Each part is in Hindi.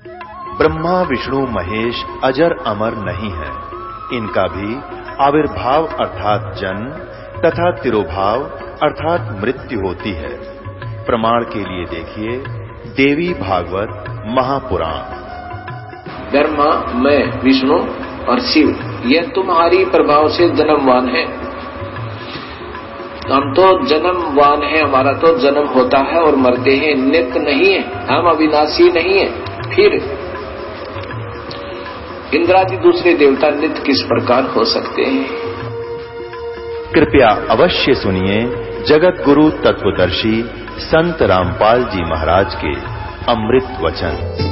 ब्रह्मा विष्णु महेश अजर अमर नहीं है, इनका भी आविर्भाव अर्थात जन्म तथा तिरोभाव अर्थात मृत्यु होती है। प्रमाण के लिए देखिए देवी भागवत महापुराण। ब्रह्मा, मैं, विष्णु और शिव ये तुम्हारी प्रभाव से जन्मवान है। हम तो जन्मवान है, हमारा तो जन्म होता है और मरते हैं, नित्य नहीं है, हम अविनाशी नहीं है। फिर इंद्रादि दूसरे देवता नित्य किस प्रकार हो सकते हैं? कृपया अवश्य सुनिए जगत गुरु तत्वदर्शी संत रामपाल जी महाराज के अमृत वचन।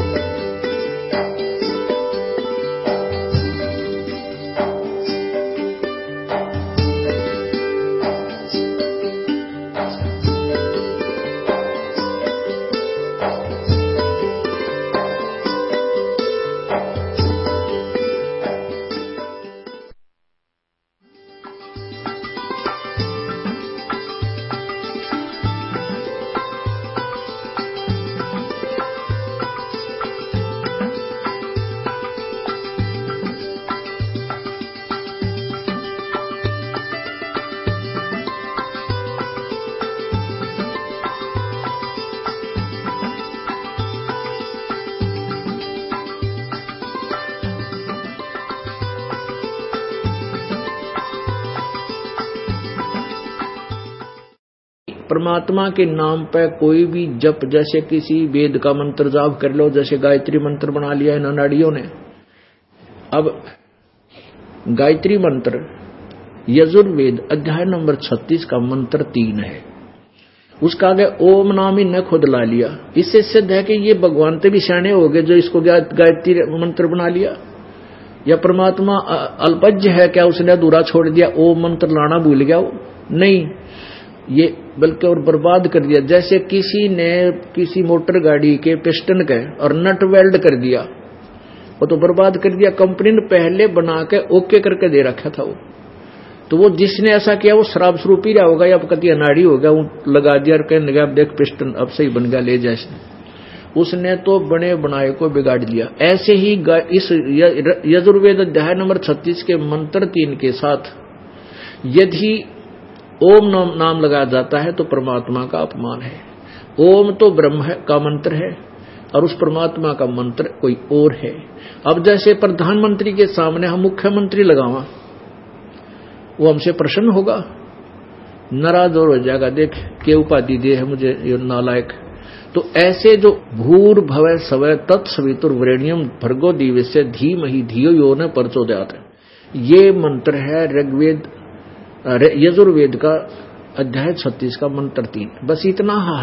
परमात्मा के नाम पे कोई भी जप, जैसे किसी वेद का मंत्र जाप कर लो, जैसे गायत्री मंत्र बना लिया इन अनाड़ियों ने। अब गायत्री मंत्र यजुर्वेद अध्याय नंबर 36 का मंत्र 3 है, उसका आगे ओम नाम ही न खुद ला लिया। इससे सिद्ध है कि ये भगवान से भी सियाने हो गए जो इसको गायत्री मंत्र बना लिया। या परमात्मा अल्पज्ञ है क्या, उसने अधूरा छोड़ दिया, ओम मंत्र लाना भूल गया? नहीं, ये बल्कि और बर्बाद कर दिया। जैसे किसी ने किसी मोटर गाड़ी के पिस्टन के और नट वेल्ड कर दिया, वो तो बर्बाद कर दिया। कंपनी ने पहले बना के ओके करके दे रखा था वो, तो वो जिसने ऐसा किया वो शराब शुरू पी रहा होगा या कति अनाड़ी हो गया, वो लगा दिया और कहने लगा अब देख पिस्टन अब सही बन गया, ले जा इसने। उसने तो बने बनाए को बिगाड़ दिया। ऐसे ही इस यजुर्वेद अध्याय नंबर 36 के मंत्र 3 के साथ यदि ओम नाम लगाया जाता है तो परमात्मा का अपमान है। ओम तो ब्रह्म का मंत्र है और उस परमात्मा का मंत्र कोई और है। अब जैसे प्रधानमंत्री के सामने हम मुख्यमंत्री लगावा, वो हमसे प्रसन्न होगा? नाराज और हो जाएगा, देख के उपाधि दे है मुझे ये नालायक। तो ऐसे जो भूर भवः स्वः तत्सवितुर्वरेण्यम भर्गो दिवस्य धीमहि धियो यो न प्रचोदयात्, ये मंत्र है ऋग्वेद यजुर्वेद का अध्याय 36 का मंत्र 3। बस इतना है।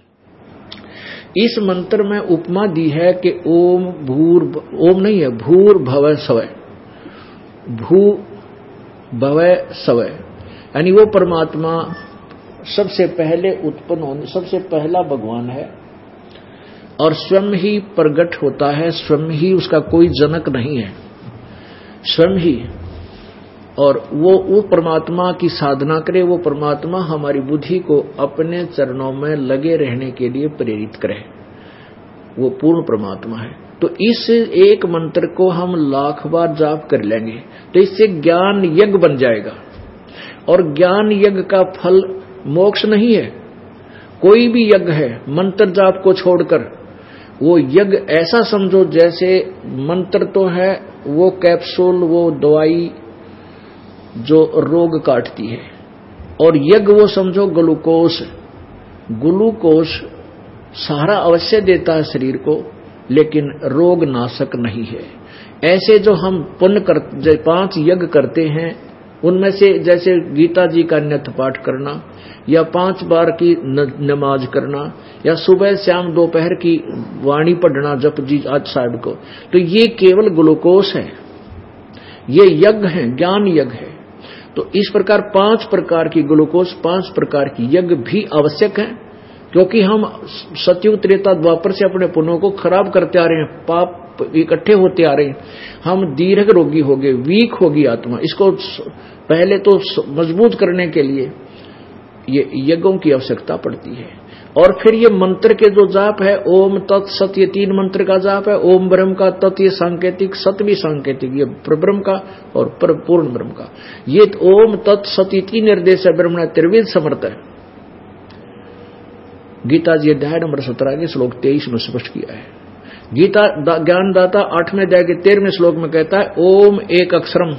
इस मंत्र में उपमा दी है कि ओम नहीं है, भूर भवः स्वः, भू भवः स्वः, यानी वो परमात्मा सबसे पहले उत्पन्न होने, सबसे पहला भगवान है और स्वयं ही प्रकट होता है, स्वयं ही, उसका कोई जनक नहीं है, स्वयं ही। और वो परमात्मा की साधना करे, वो परमात्मा हमारी बुद्धि को अपने चरणों में लगे रहने के लिए प्रेरित करे, वो पूर्ण परमात्मा है। तो इस एक मंत्र को हम लाख बार जाप कर लेंगे तो इससे ज्ञान यज्ञ बन जाएगा। और ज्ञान यज्ञ का फल मोक्ष नहीं है, कोई भी यज्ञ है मंत्र जाप को छोड़कर, वो यज्ञ ऐसा समझो जैसे मंत्र तो है वो कैप्सूल, वो दवाई जो रोग काटती है, और यज्ञ वो समझो ग्लूकोज। ग्लूकोज सहारा अवश्य देता है शरीर को, लेकिन रोग नाशक नहीं है। ऐसे जो हम पुण्य 5 यज्ञ करते हैं, उनमें से जैसे गीता जी का नित्य पाठ करना, या 5 बार की नमाज करना, या सुबह शाम दोपहर की वाणी पढ़ना जप जी आज साहब को, तो ये केवल ग्लूकोज है, ये यज्ञ है, ज्ञान यज्ञ है। तो इस प्रकार 5 प्रकार की ग्लूकोज, 5 प्रकार की यज्ञ भी आवश्यक है, क्योंकि हम सतयुग त्रेता द्वापर से अपने पुण्यों को खराब करते आ रहे हैं, पाप इकट्ठे होते आ रहे हैं, हम दीर्घ रोगी हो गए, वीक होगी आत्मा। इसको पहले तो मजबूत करने के लिए ये यज्ञों की आवश्यकता पड़ती है। और फिर ये मंत्र के जो जाप है, ओम तत् सत, ये 3 मंत्र का जाप है। ओम ब्रह्म का, तत् ये सांकेतिक, सत भी सांकेतिक, ये परब्रह्म का और पूर्ण ब्रह्म का। ये ओम तत् सत 3 निर्देश है, ब्रह्मण त्रिविध समर्थ है। गीता जी अध्याय नंबर 17 के श्लोक 23 में स्पष्ट किया है। गीता ज्ञानदाता 8वें अध्याय के 13वें श्लोक में कहता है, ओम एक अक्षरम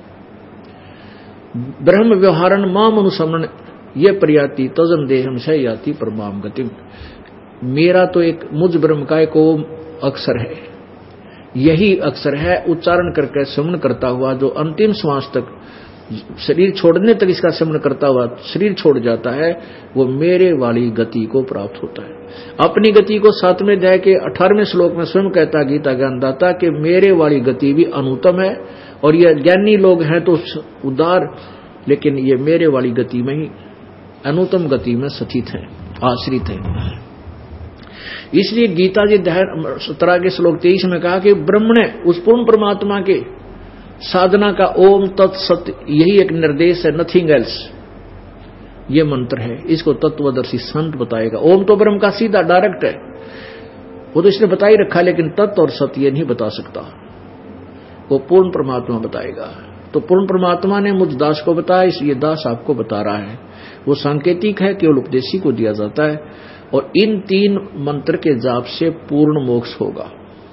ब्रह्म व्यवहारन माम अनुसमन ये प्रयाति तजम देहम से याति परमाम गतिम। मेरा तो एक मुझ ब्रह्म का एक ओम अक्षर है, यही अक्षर है उच्चारण करके सिमरण करता हुआ जो अंतिम श्वास तक, शरीर छोड़ने तक इसका सिमरण करता हुआ शरीर छोड़ जाता है, वो मेरे वाली गति को प्राप्त होता है। अपनी गति को 7वें अध्याय के 18वें श्लोक में स्वयं कहता गीता ज्ञानदाता कि मेरे वाली गति भी अनुत्तम है, और ये ज्ञानी लोग हैं तो उदार, लेकिन ये मेरे वाली गति में ही अनुत्तम गति में स्थित है, आश्रित है। इसलिए गीता जी अध्याय 17 के श्लोक 23 में कहा कि ब्रह्म ने उस पूर्ण परमात्मा के साधना का ओम तत्सत यही एक निर्देश है, नथिंग एल्स। ये मंत्र है, इसको तत्वदर्शी संत बताएगा। ओम तो ब्रह्म का सीधा डायरेक्ट है, वो तो इसने बता ही रखा, लेकिन तत्व और सत्य ये नहीं बता सकता, वो पूर्ण परमात्मा बताएगा। तो पूर्ण परमात्मा ने मुझ दास को बताया, इसलिए दास आपको बता रहा है। वो सांकेतिक है, केवल उपदेशी को दिया जाता है, और इन 3 मंत्र के जाप से पूर्ण मोक्ष होगा।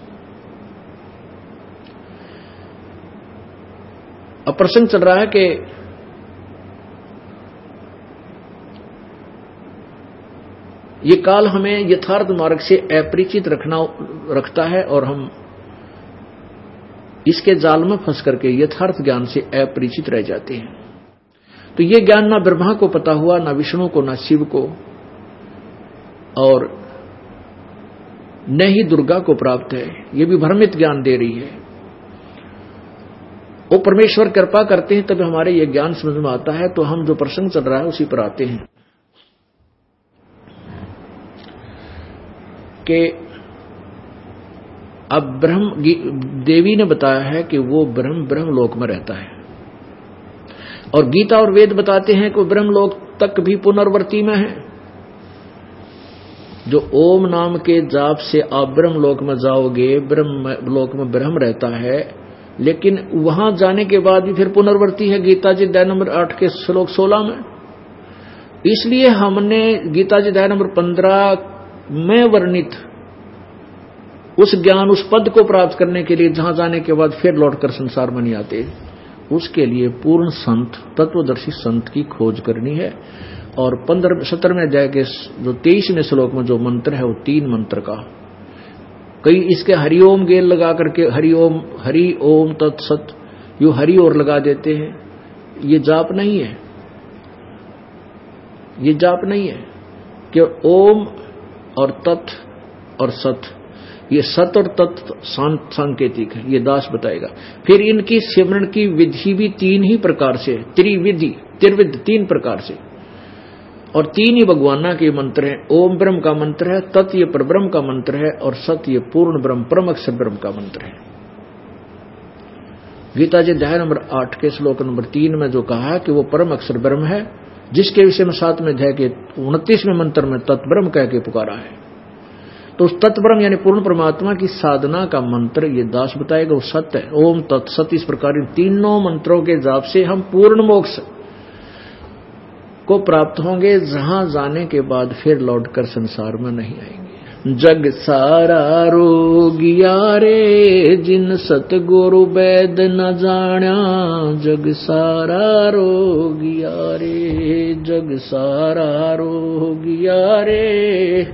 अब प्रसंग चल रहा है कि ये काल हमें यथार्थ मार्ग से अपरिचित रखता है, और हम इसके जाल में फंस करके यथार्थ ज्ञान से अपरिचित रह जाते हैं। तो ये ज्ञान ना ब्रह्मा को पता हुआ, ना विष्णु को, ना शिव को, और न ही दुर्गा को प्राप्त है। ये भी भ्रमित ज्ञान दे रही है। वो परमेश्वर कृपा करते हैं तब हमारे ये ज्ञान समझ में आता है। तो हम जो प्रसंग चल रहा है उसी पर आते हैं कि अब देवी ने बताया है कि वो ब्रह्मलोक में रहता है, और गीता और वेद बताते हैं कि ब्रह्मलोक तक भी पुनर्वर्ती में है। जो ओम नाम के जाप से आप ब्रह्मलोक में जाओगे, ब्रह्मलोक में ब्रह्म रहता है, लेकिन वहां जाने के बाद भी फिर पुनर्वर्ती है। गीता जी अध्याय नंबर 8 के श्लोक 16 में। इसलिए हमने गीता जी अध्याय नंबर 15 में वर्णित उस ज्ञान, उस पद को प्राप्त करने के लिए जहां जाने के बाद फिर लौटकर संसार में नहीं आते, उसके लिए पूर्ण संत, तत्वदर्शी संत की खोज करनी है। और 17वें अध्याय के जो 23वें श्लोक में जो मंत्र है वो 3 मंत्र का, कई इसके हरिओम गेल लगा करके हरि ओम तत्सत यू हरि और लगा देते हैं। ये जाप नहीं है, ये जाप नहीं है कि ओम और तत् और सत, ये सत और तत् सांकेतिक है, ये दास बताएगा। फिर इनकी सिमरण की विधि भी 3 ही प्रकार से, त्रिविध 3 प्रकार से, और 3 ही भगवाना के मंत्र हैं। ओम ब्रह्म का मंत्र है, तत् ये परब्रह्म का मंत्र है, और सत ये पूर्ण ब्रह्म परम अक्षर ब्रह्म का मंत्र है। गीता जी अध्याय नंबर 8 के श्लोक नंबर 3 में जो कहा है कि वो परम अक्षर ब्रह्म है, जिसके विषय में 7वें अध्याय के 29वें मंत्र में तत्ब्रह्म कह के पुकारा है। तो उस तत्ब्रह्म यानी पूर्ण परमात्मा की साधना का मंत्र ये दास बताएगा, वो सत्य है। ओम तत्सत, इस प्रकार इन 3 मंत्रों के जाप से हम पूर्ण मोक्ष को प्राप्त होंगे, जहां जाने के बाद फिर लौटकर संसार में नहीं आएंगे। जग सारा रोगिया रे, जिन सतगुरु वैद न जाण्या, जग सारा रोगिया रे, जग सारा रोगिया रे,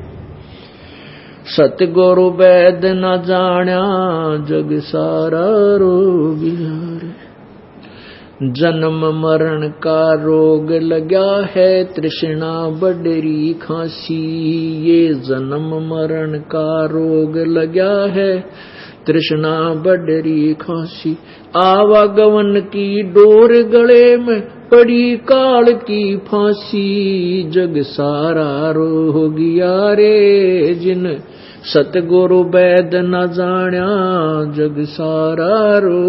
सतगुरु वैद न जाण्या, जग सारा रोगिया रे। जन्म मरण का रोग लगा है, तृष्णा बडरी खांसी, ये जन्म मरण का रोग लगा है, तृष्णा बडरी खांसी। आवागमन की डोर गले में पड़ी काल की फांसी, जग सारा रोगिया रे, जिन सतगुरु वैद न जाण्या, जग सारा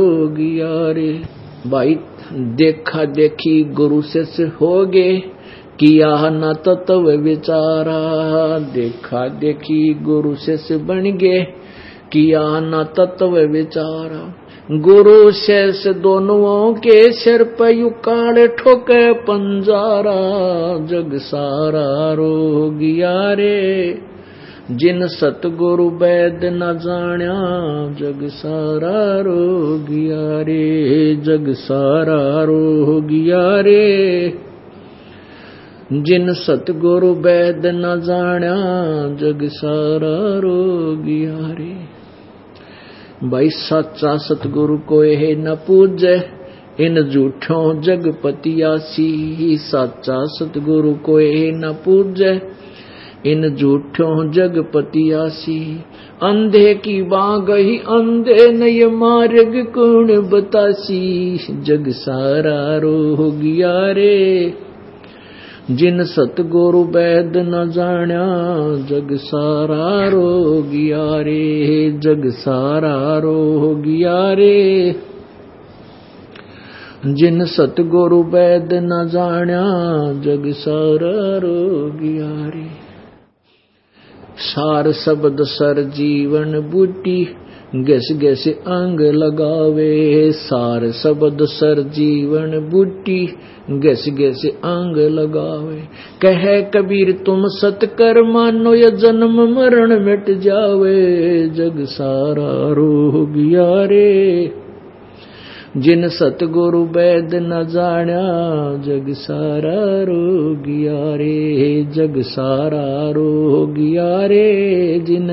रोगिया रे। भाई देखा देखी गुरु से होगे, किया न तत्व विचारा, देखा देखी गुरु शिष्य बन गए, किया न तत्व विचारा। गुरु शिष्य दोनों के सिर पर युकाल ठोके पंजारा, जग सारा रो गया रे, जिन सतगुरु वैद न जान्या, जग सारा रो गया रे, जग सारा रो गया रे, जिन सतगुरु वैद न जान्या, जग सारा रो गया रे। भाई सच्चा सतगुरु कोई है न पूजे, इन झूठों जगपतियासी, सच्चा सतगुरु कोई है न पूजे, इन झूठों जगपतियासी। अंधे की बागही अंधे नय मार्ग कौन बतासी, जग सारा रो गया रे, जिन सतगुरु वैद न जान्या, जग सारा रो गया रे, जग सारा रो गया रे, जिन सतगुरु वैद न जान्या, जग सारा रो गया रे। सार शब्द सर जीवन बूटी, गैस गैस अंग लगावे, सार शब्द सर जीवन बूटी, गैस गैस अंग लगावे। कहे कबीर तुम सत कर मानो, या जन्म मरण मिट जावे, जग सारा रो गया रे, जिन सतगुरु वैद न जान्या, जग सारा रो गया रे, जग सारा रो गया रे, जिन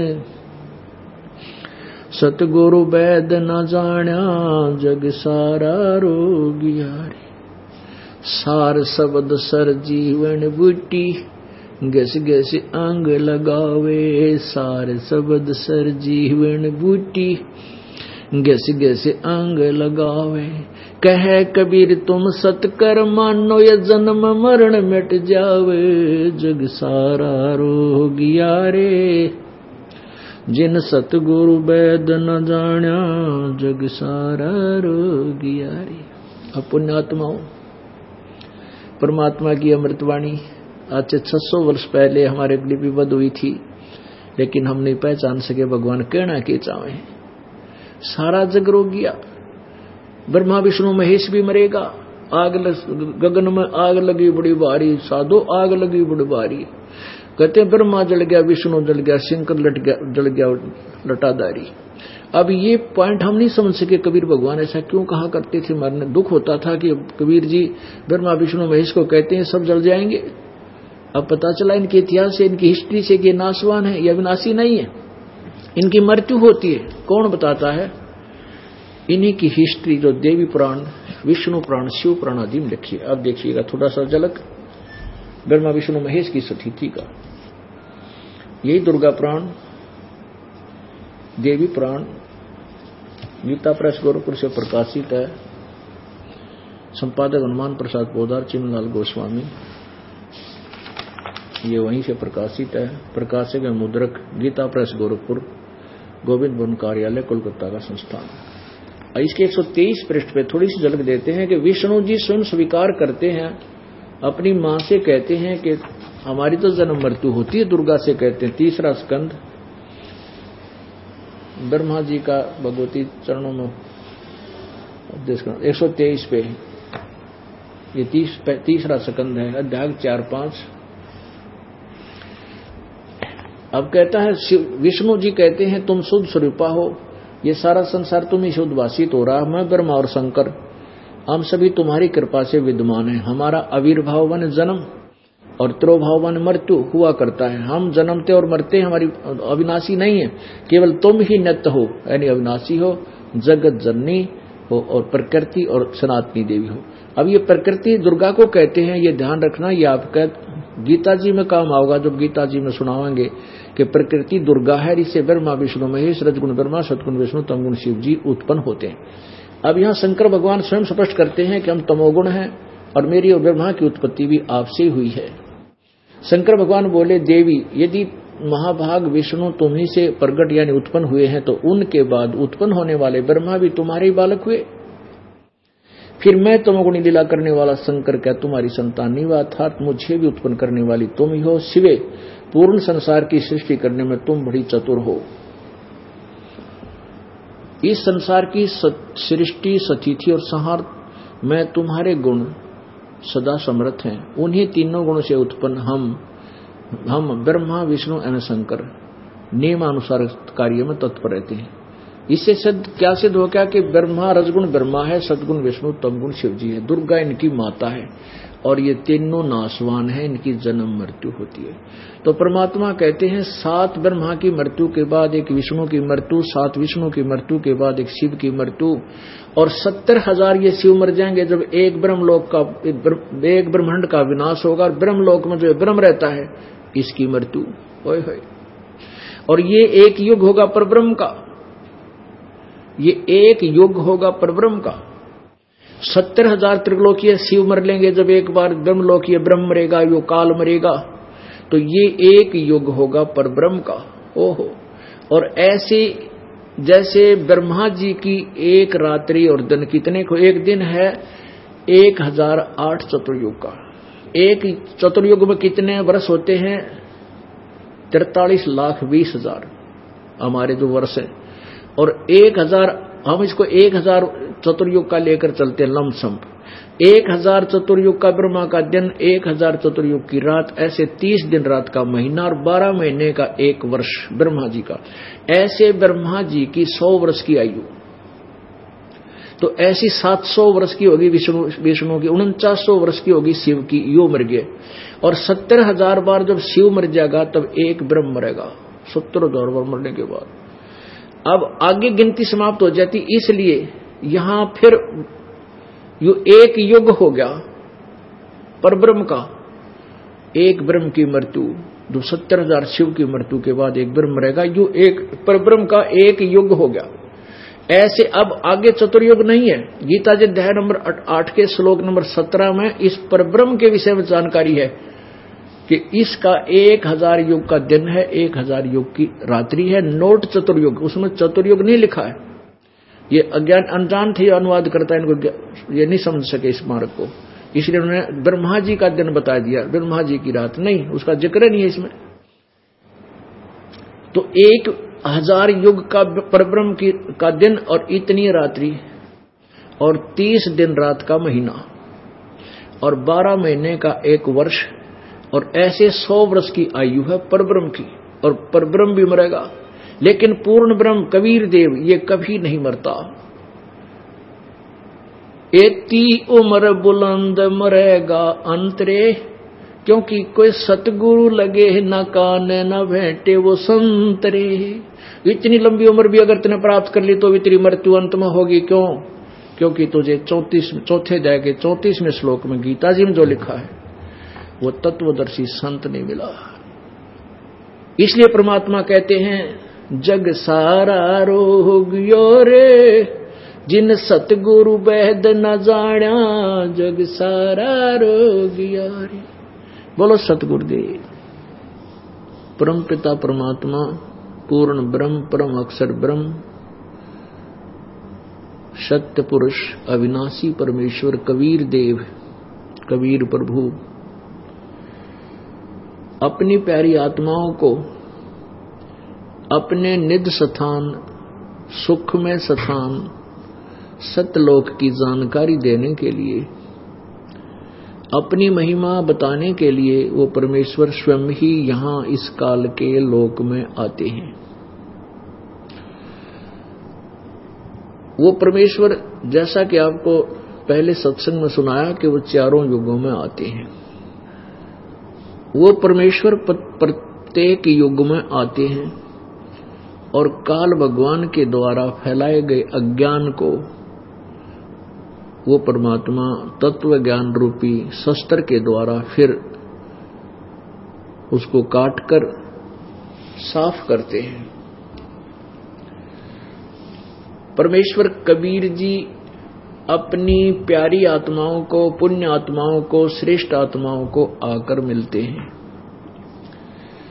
सतगुरु वैद न जान्या, जग सारा रो गया रे। सार शब्द सर जीवन बूटी, गैस गैस अंग लगावे, सार शब्द सर जीवन बूटी, गैस गैस अंग लगावे। कहे कबीर तुम सत कर मानो, या जन्म मरण मिट जावे, जग सारा रो गया रे, जिन सतगुरु वैद न जान्या, जग सारा रो गया रे। अब पुण्यात्माओं, परमात्मा की अमृतवाणी आज से 600 वर्ष पहले हमारे लिपिबद्ध हुई थी, लेकिन हम नहीं पहचान सके भगवान कहना के चाहे। सारा जग रो गया, ब्रह्मा विष्णु महेश भी मरेगा। गगन में आग लगी बड़ी भारी, साधो आग लगी बड़ी भारी। कहते ब्रह्मा जल गया, विष्णु जल गया, शंकर जल गया लटादारी। अब ये पॉइंट हम नहीं समझ सके, कबीर भगवान ऐसा क्यों कहा करते थे। मरने दुख होता था कि कबीर जी ब्रह्मा विष्णु महेश को कहते हैं सब जल जाएंगे। अब पता चला इनके इतिहास से, इनकी हिस्ट्री से कि नाशवान है, यह विनाशी नहीं है, इनकी मृत्यु होती है। कौन बताता है? इन्हीं की हिस्ट्री जो देवी पुराण, विष्णु पुराण, शिव पुराण आदि में लिखी है। अब देखिएगा थोड़ा सा झलक ब्रह्मा विष्णु महेश की स्थिति का। यही दुर्गा पुराण, देवी पुराण, गीता प्रेस गोरखपुर से प्रकाशित है। संपादक हनुमान प्रसाद पोदार, चिन्मलाल गोस्वामी, ये वहीं से प्रकाशित है। प्रकाशक है मुद्रक, गीता प्रेस गोरखपुर, गोविंद भवन कार्यालय, कोलकाता का संस्थान। इसके 123 पृष्ठ पे थोड़ी सी झलक देते हैं कि विष्णु जी स्वयं स्वीकार करते हैं, अपनी मां से कहते हैं कि हमारी तो जन्म मृत्यु होती है। दुर्गा से कहते हैं, 3रा स्कंध ब्रह्मा जी का भगवती चरणों में 123 पे, ये 3रा स्कंध है, अध्याय 4-5। अब कहता है विष्णु जी कहते हैं तुम शुद्ध स्वरूपा हो, ये सारा संसार तुम ही शुद्ध वासित हो रहा। मैं ब्रह्मा और शंकर हम सभी तुम्हारी कृपा से विद्यमान है। हमारा आविर्भावन जन्म और तिरोभावन मृत्यु हुआ करता है। हम जन्मते और मरते, हमारी अविनाशी नहीं है, केवल तुम ही नित्य हो, यानी अविनाशी हो, जगत जननी हो और प्रकृति और सनातनी देवी हो। अब ये प्रकृति दुर्गा को कहते हैं, ये ध्यान रखना, ये आपका गीता जी में काम आओगा जब गीता जी में सुनावांगे कि प्रकृति दुर्गा है, इससे ब्रह्मा विष्णु महेश, रजगुण ब्रह्मा, सतगुण विष्णु, तमगुण शिव जी उत्पन्न होते हैं। अब यहाँ शंकर भगवान स्वयं स्पष्ट करते हैं कि हम तमोगुण हैं और मेरी और ब्रह्मा की उत्पत्ति भी आपसे हुई है। शंकर भगवान बोले, देवी यदि महाभाग विष्णु तुम्ही से प्रगट यानी उत्पन्न हुए हैं, तो उनके बाद उत्पन्न होने वाले ब्रह्मा भी तुम्हारे ही बालक हुए। फिर मैं तमोगुणी लीला करने वाला शंकर क्या तुम्हारी संतान नहीं हुआ, अर्थात मुझे भी उत्पन्न करने वाली तुम ही हो। शिवे, पूर्ण संसार की सृष्टि करने में तुम बड़ी चतुर हो। इस संसार की सृष्टि, स्थिति और संहार में तुम्हारे गुण सदा समर्थ हैं। उन्हीं तीनों गुणों से उत्पन्न हम ब्रह्मा, विष्णु एवं शंकर नियमानुसार कार्य में तत्पर रहते हैं। इससे क्या सिद्ध हो गया कि ब्रह्मा रजगुण ब्रह्मा है, सदगुण विष्णु, तमगुण शिव जी है, दुर्गा इनकी माता है और ये तीनों नाशवान है, इनकी जन्म मृत्यु होती है। तो परमात्मा कहते हैं 7 ब्रह्मा की मृत्यु के बाद एक विष्णु की मृत्यु, 7 विष्णु की मृत्यु के बाद एक शिव की मृत्यु, और 70,000 ये शिव मर जाएंगे जब एक ब्रह्मांड का विनाश होगा और ब्रह्मलोक में जो ब्रह्म रहता है इसकी मृत्यु। ओए होए। और ये एक युग होगा परब्रह्म का, ये एक युग होगा परब्रह्म का। 70,000 त्रिलोकीय शिव मर लेंगे जब एक बार ब्रह्मलोकीय ब्रह्म मरेगा, यो काल मरेगा, तो ये एक युग होगा परब्रह्म का। ओहो। और ऐसे जैसे ब्रह्मा जी की एक रात्रि और दिन कितने को, एक दिन है 1008 चतुर्युग का। एक चतुर्युग में कितने वर्ष होते हैं? 43,20,000 हमारे जो वर्ष है। और 1000, हम इसको 1000 चतुर्युग का लेकर चलते हैं लमसम। 1000 चतुर्युग का ब्रह्मा का दिन, 1000 चतुर्युग की रात, ऐसे 30 दिन रात का महीना और 12 महीने का एक वर्ष ब्रह्मा जी का। ऐसे ब्रह्मा जी की 100 वर्ष की आयु, तो ऐसी 700 वर्ष की होगी विष्णु की, 4900 वर्ष की होगी शिव की। यो मर गए। और 70,000 बार जब शिव मर जाएगा तब एक ब्रह्म मरेगा, 70,000 बार मरने के बाद। अब आगे गिनती समाप्त हो जाती, इसलिए यहां फिर यो एक युग हो गया परब्रह्म का। एक ब्रह्म की मृत्यु, जो 70,000 शिव की मृत्यु के बाद एक ब्रह्म रहेगा, यो एक परब्रह्म का एक युग हो गया। ऐसे अब आगे चतुर्युग नहीं है। गीता जी अध्याय नंबर 8 के श्लोक नंबर 17 में इस परब्रह्म के विषय में जानकारी है कि इसका 1000 युग का दिन है, 1000 युग की रात्रि है। नोट चतुर्युग, उसमें चतुर्युग नहीं लिखा है। ये अज्ञान अनजान थे अनुवाद करता है, इनको ये नहीं समझ सके इस मार्ग को, इसलिए उन्होंने ब्रह्मा जी का दिन बता दिया, ब्रह्मा जी की रात नहीं, उसका जिक्र नहीं है इसमें। तो 1000 युग का परब्रह्म का दिन और इतनी रात्रि और 30 दिन रात का महीना और 12 महीने का एक वर्ष, और ऐसे 100 वर्ष की आयु है परब्रह्म की। और परब्रह्म भी मरेगा, लेकिन पूर्ण ब्रह्म कबीर देव ये कभी नहीं मरता। एती उम्र बुलंद मरेगा अंतरे, क्योंकि कोई सतगुरु लगे न कान न भेंटे वो संतरे। इतनी लंबी उम्र भी अगर तूने प्राप्त कर ली तो भी तेरी मृत्यु अंत में होगी। क्यों? क्योंकि तुझे 34 अध्याय के 34वें श्लोक में गीता जी में जो लिखा है वो तत्वदर्शी संत नहीं मिला। इसलिए परमात्मा कहते हैं जग सारा रोगियो रे, जिन सतगुरु वैद न जाना, जग सारा रोगिया रे। बोलो सतगुरुदेव। परम पिता परमात्मा, पूर्ण ब्रह्म, परम अक्षर ब्रह्म, सत्य पुरुष, अविनाशी परमेश्वर कबीर देव, कबीर प्रभु अपनी प्यारी आत्माओं को अपने निध स्थान, सुख में स्थान, सतलोक की जानकारी देने के लिए, अपनी महिमा बताने के लिए वो परमेश्वर स्वयं ही यहां इस काल के लोक में आते हैं। वो परमेश्वर, जैसा कि आपको पहले सत्संग में सुनाया कि वो चारों युगों में आते हैं, वो परमेश्वर प्रत्येक युग में आते हैं और काल भगवान के द्वारा फैलाए गए अज्ञान को वो परमात्मा तत्व ज्ञान रूपी शस्त्र के द्वारा फिर उसको काटकर साफ करते हैं। परमेश्वर कबीर जी अपनी प्यारी आत्माओं को, पुण्य आत्माओं को, श्रेष्ठ आत्माओं को आकर मिलते हैं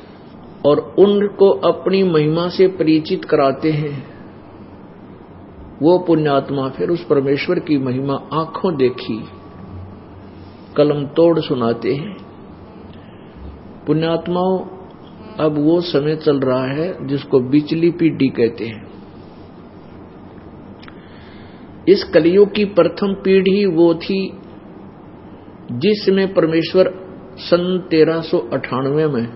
और उनको अपनी महिमा से परिचित कराते हैं वो पुण्यात्मा फिर उस परमेश्वर की महिमा आंखों देखी कलम तोड़ सुनाते हैं। पुण्यात्माओं, अब वो समय चल रहा है जिसको बिचली पीढ़ी कहते हैं। इस कलियुग की प्रथम पीढ़ी वो थी जिसमें परमेश्वर सन 1398 में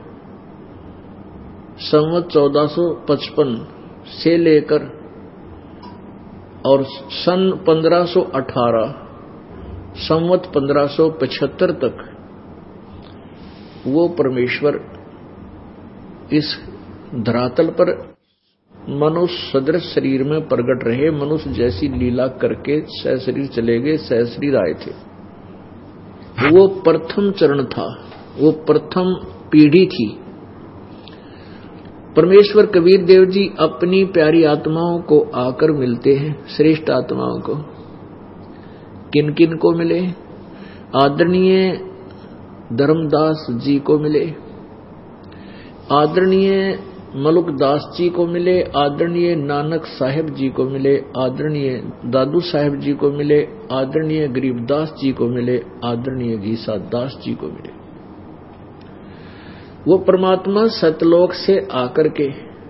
संवत 1455 से लेकर और सन 1518 संवत 1575 तक वो परमेश्वर इस धरातल पर मनुष्य सदृश शरीर में प्रकट रहे। मनुष्य जैसी लीला करके सहशरीर चले गए, सहशरीर आए थे। वो प्रथम चरण था, वो प्रथम पीढ़ी थी। परमेश्वर कबीर देव जी अपनी प्यारी आत्माओं को आकर मिलते हैं, श्रेष्ठ आत्माओं को। किन किन को मिले? आदरणीय धर्मदास जी को मिले, आदरणीय मलुकदास जी को मिले, आदरणीय नानक साहेब जी को मिले, आदरणीय दादू साहेब जी को मिले, आदरणीय गरीबदास जी को मिले, आदरणीय गीसा दास जी को मिले। वो परमात्मा सतलोक से आकर के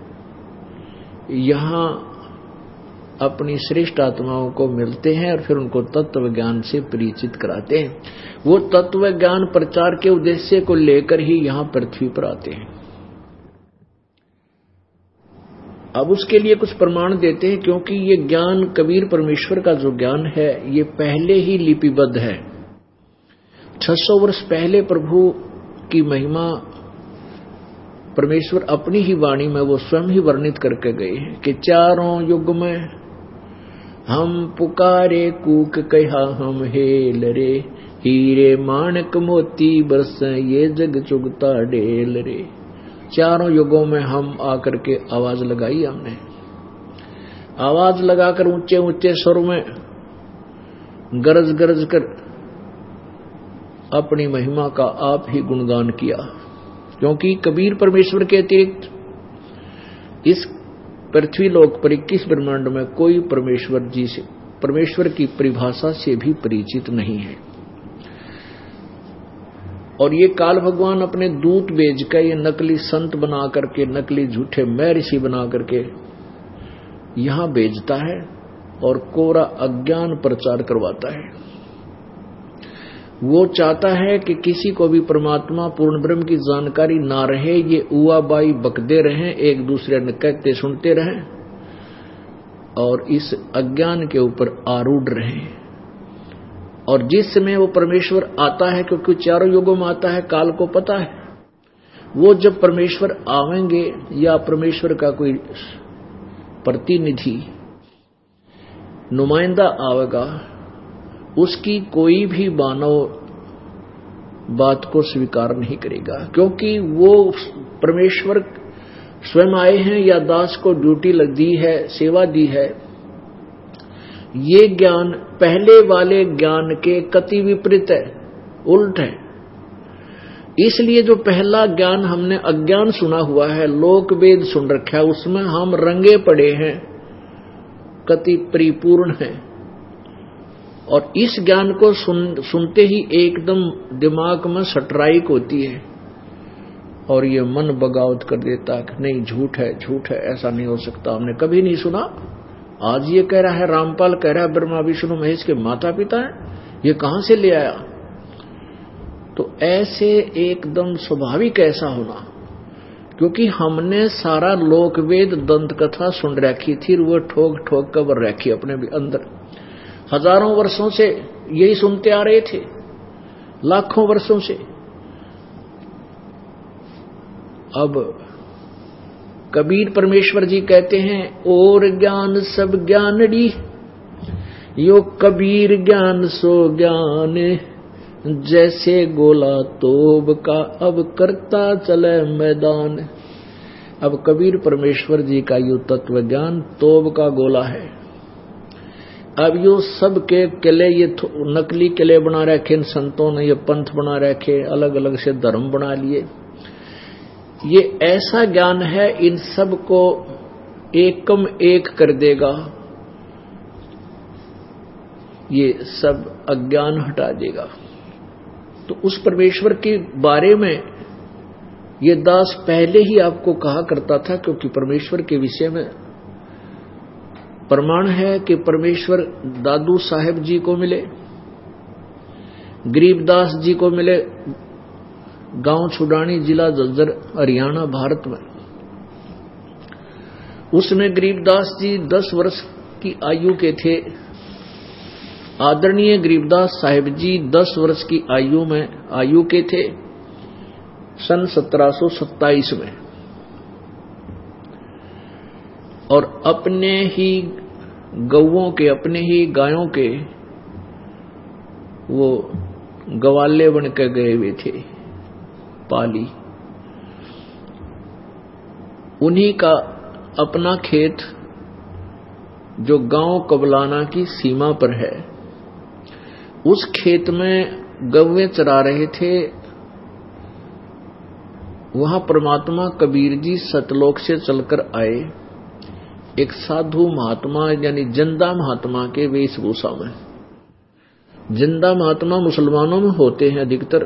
यहाँ अपनी श्रेष्ठ आत्माओं को मिलते हैं और फिर उनको तत्व ज्ञान से परिचित कराते हैं। वो तत्व ज्ञान प्रचार के उद्देश्य को लेकर ही यहाँ पृथ्वी पर आते हैं। अब उसके लिए कुछ प्रमाण देते हैं, क्योंकि ये ज्ञान कबीर परमेश्वर का जो ज्ञान है ये पहले ही लिपिबद्ध है। 600 वर्ष पहले प्रभु की महिमा परमेश्वर अपनी ही वाणी में वो स्वयं ही वर्णित करके गए हैं कि चारों युग में हम पुकारे कूक कहा हम हेल रे, हीरे माणक मोती बरस ये जग चुगता ढेल रे। चारों युगों में हम आकर के आवाज लगाई, हमने आवाज लगाकर ऊंचे ऊंचे स्वर में गरज गरज कर अपनी महिमा का आप ही गुणगान किया। क्योंकि कबीर परमेश्वर के अतिरिक्त इस पृथ्वी लोक पर 21 ब्रह्मांड में कोई परमेश्वर जी से, परमेश्वर की परिभाषा से भी परिचित नहीं है। और ये काल भगवान अपने दूत भेज कर ये नकली संत बना करके, नकली झूठे महर्षि बना करके यहां भेजता है और कोरा अज्ञान प्रचार करवाता है। वो चाहता है कि किसी को भी परमात्मा पूर्ण ब्रह्म की जानकारी ना रहे, ये उआबाई बकते रहें, एक दूसरे ने कहते सुनते रहें और इस अज्ञान के ऊपर आरूढ़ रहें। और जिस समय वो परमेश्वर आता है, क्योंकि चारों युगों में आता है, काल को पता है, वो जब परमेश्वर आवेंगे या परमेश्वर का कोई प्रतिनिधि नुमाइंदा आवेगा, उसकी कोई भी मानव बात को स्वीकार नहीं करेगा। क्योंकि वो परमेश्वर स्वयं आए हैं या दास को ड्यूटी लग दी है, सेवा दी है। ये ज्ञान पहले वाले ज्ञान के कति विपरीत है, उल्ट है। इसलिए जो पहला ज्ञान हमने अज्ञान सुना हुआ है, लोक वेद सुन रखा है, उसमें हम रंगे पड़े हैं, कति परिपूर्ण है। और इस ज्ञान को सुनते ही एकदम दिमाग में सटराइक होती है और ये मन बगावत कर देता है कि नहीं, झूठ है, झूठ है, ऐसा नहीं हो सकता, हमने कभी नहीं सुना। आज ये कह रहा है, रामपाल कह रहा है ब्रह्मा विष्णु महेश के माता पिता हैं, ये कहां से ले आया? तो ऐसे एकदम स्वाभाविक ऐसा होना, क्योंकि हमने सारा लोकवेद दंत कथा सुन रखी थी, वो ठोक ठोक कर रखी अपने भी अंदर। हजारों वर्षों से यही सुनते आ रहे थे, लाखों वर्षों से। अब कबीर परमेश्वर जी कहते हैं, और ज्ञान सब ज्ञानड़ी, यो कबीर ज्ञान सो ज्ञान, जैसे गोला तोब का अब करता चले मैदान। अब कबीर परमेश्वर जी का यो तत्व ज्ञान तोब का गोला है। अब यो सब के किले, ये नकली किले बना रखे इन संतों ने, ये पंथ बना रखे, अलग अलग से धर्म बना लिए। ये ऐसा ज्ञान है, इन सब को एकम एक कर देगा, ये सब अज्ञान हटा देगा। तो उस परमेश्वर के बारे में ये दास पहले ही आपको कहा करता था, क्योंकि परमेश्वर के विषय में प्रमाण है कि परमेश्वर दादू साहेब जी को मिले, गरीबदास जी को मिले, गांव छुडानी, जिला झज्जर, हरियाणा, भारत में। उसमें गरीबदास जी 10 वर्ष की आयु के थे। आदरणीय गरीबदास साहेब जी 10 वर्ष की आयु के थे सन 1727 में, और अपने ही गौओं के, अपने ही गायों के वो गवाले बन के गए हुए थे, पाली। उन्हीं का अपना खेत जो गांव कबलाना की सीमा पर है, उस खेत में गौएं चरा रहे थे। वहां परमात्मा कबीर जी सतलोक से चलकर आए, एक साधु महात्मा यानी जिंदा महात्मा के वेशभूषा में। जिंदा महात्मा मुसलमानों में होते हैं अधिकतर,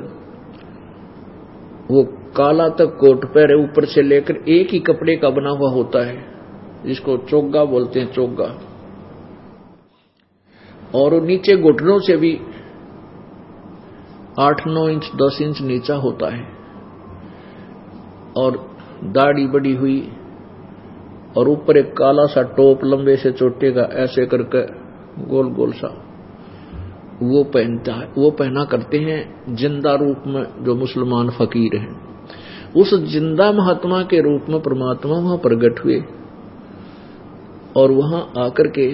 वो काला तक कोट पहरे, ऊपर से लेकर एक ही कपड़े का बना हुआ होता है, जिसको चोगा बोलते हैं, चोगा। और नीचे घुटनों से भी 8-9 इंच 10 इंच नीचा होता है, और दाढ़ी बड़ी हुई, और ऊपर एक काला सा टोप लंबे से चोटे का ऐसे करके गोल गोल सा वो पहनता है, वो पहना करते हैं जिंदा रूप में जो मुसलमान फकीर हैं। उस जिंदा महात्मा के रूप में परमात्मा वहां प्रकट हुए, और वहां आकर के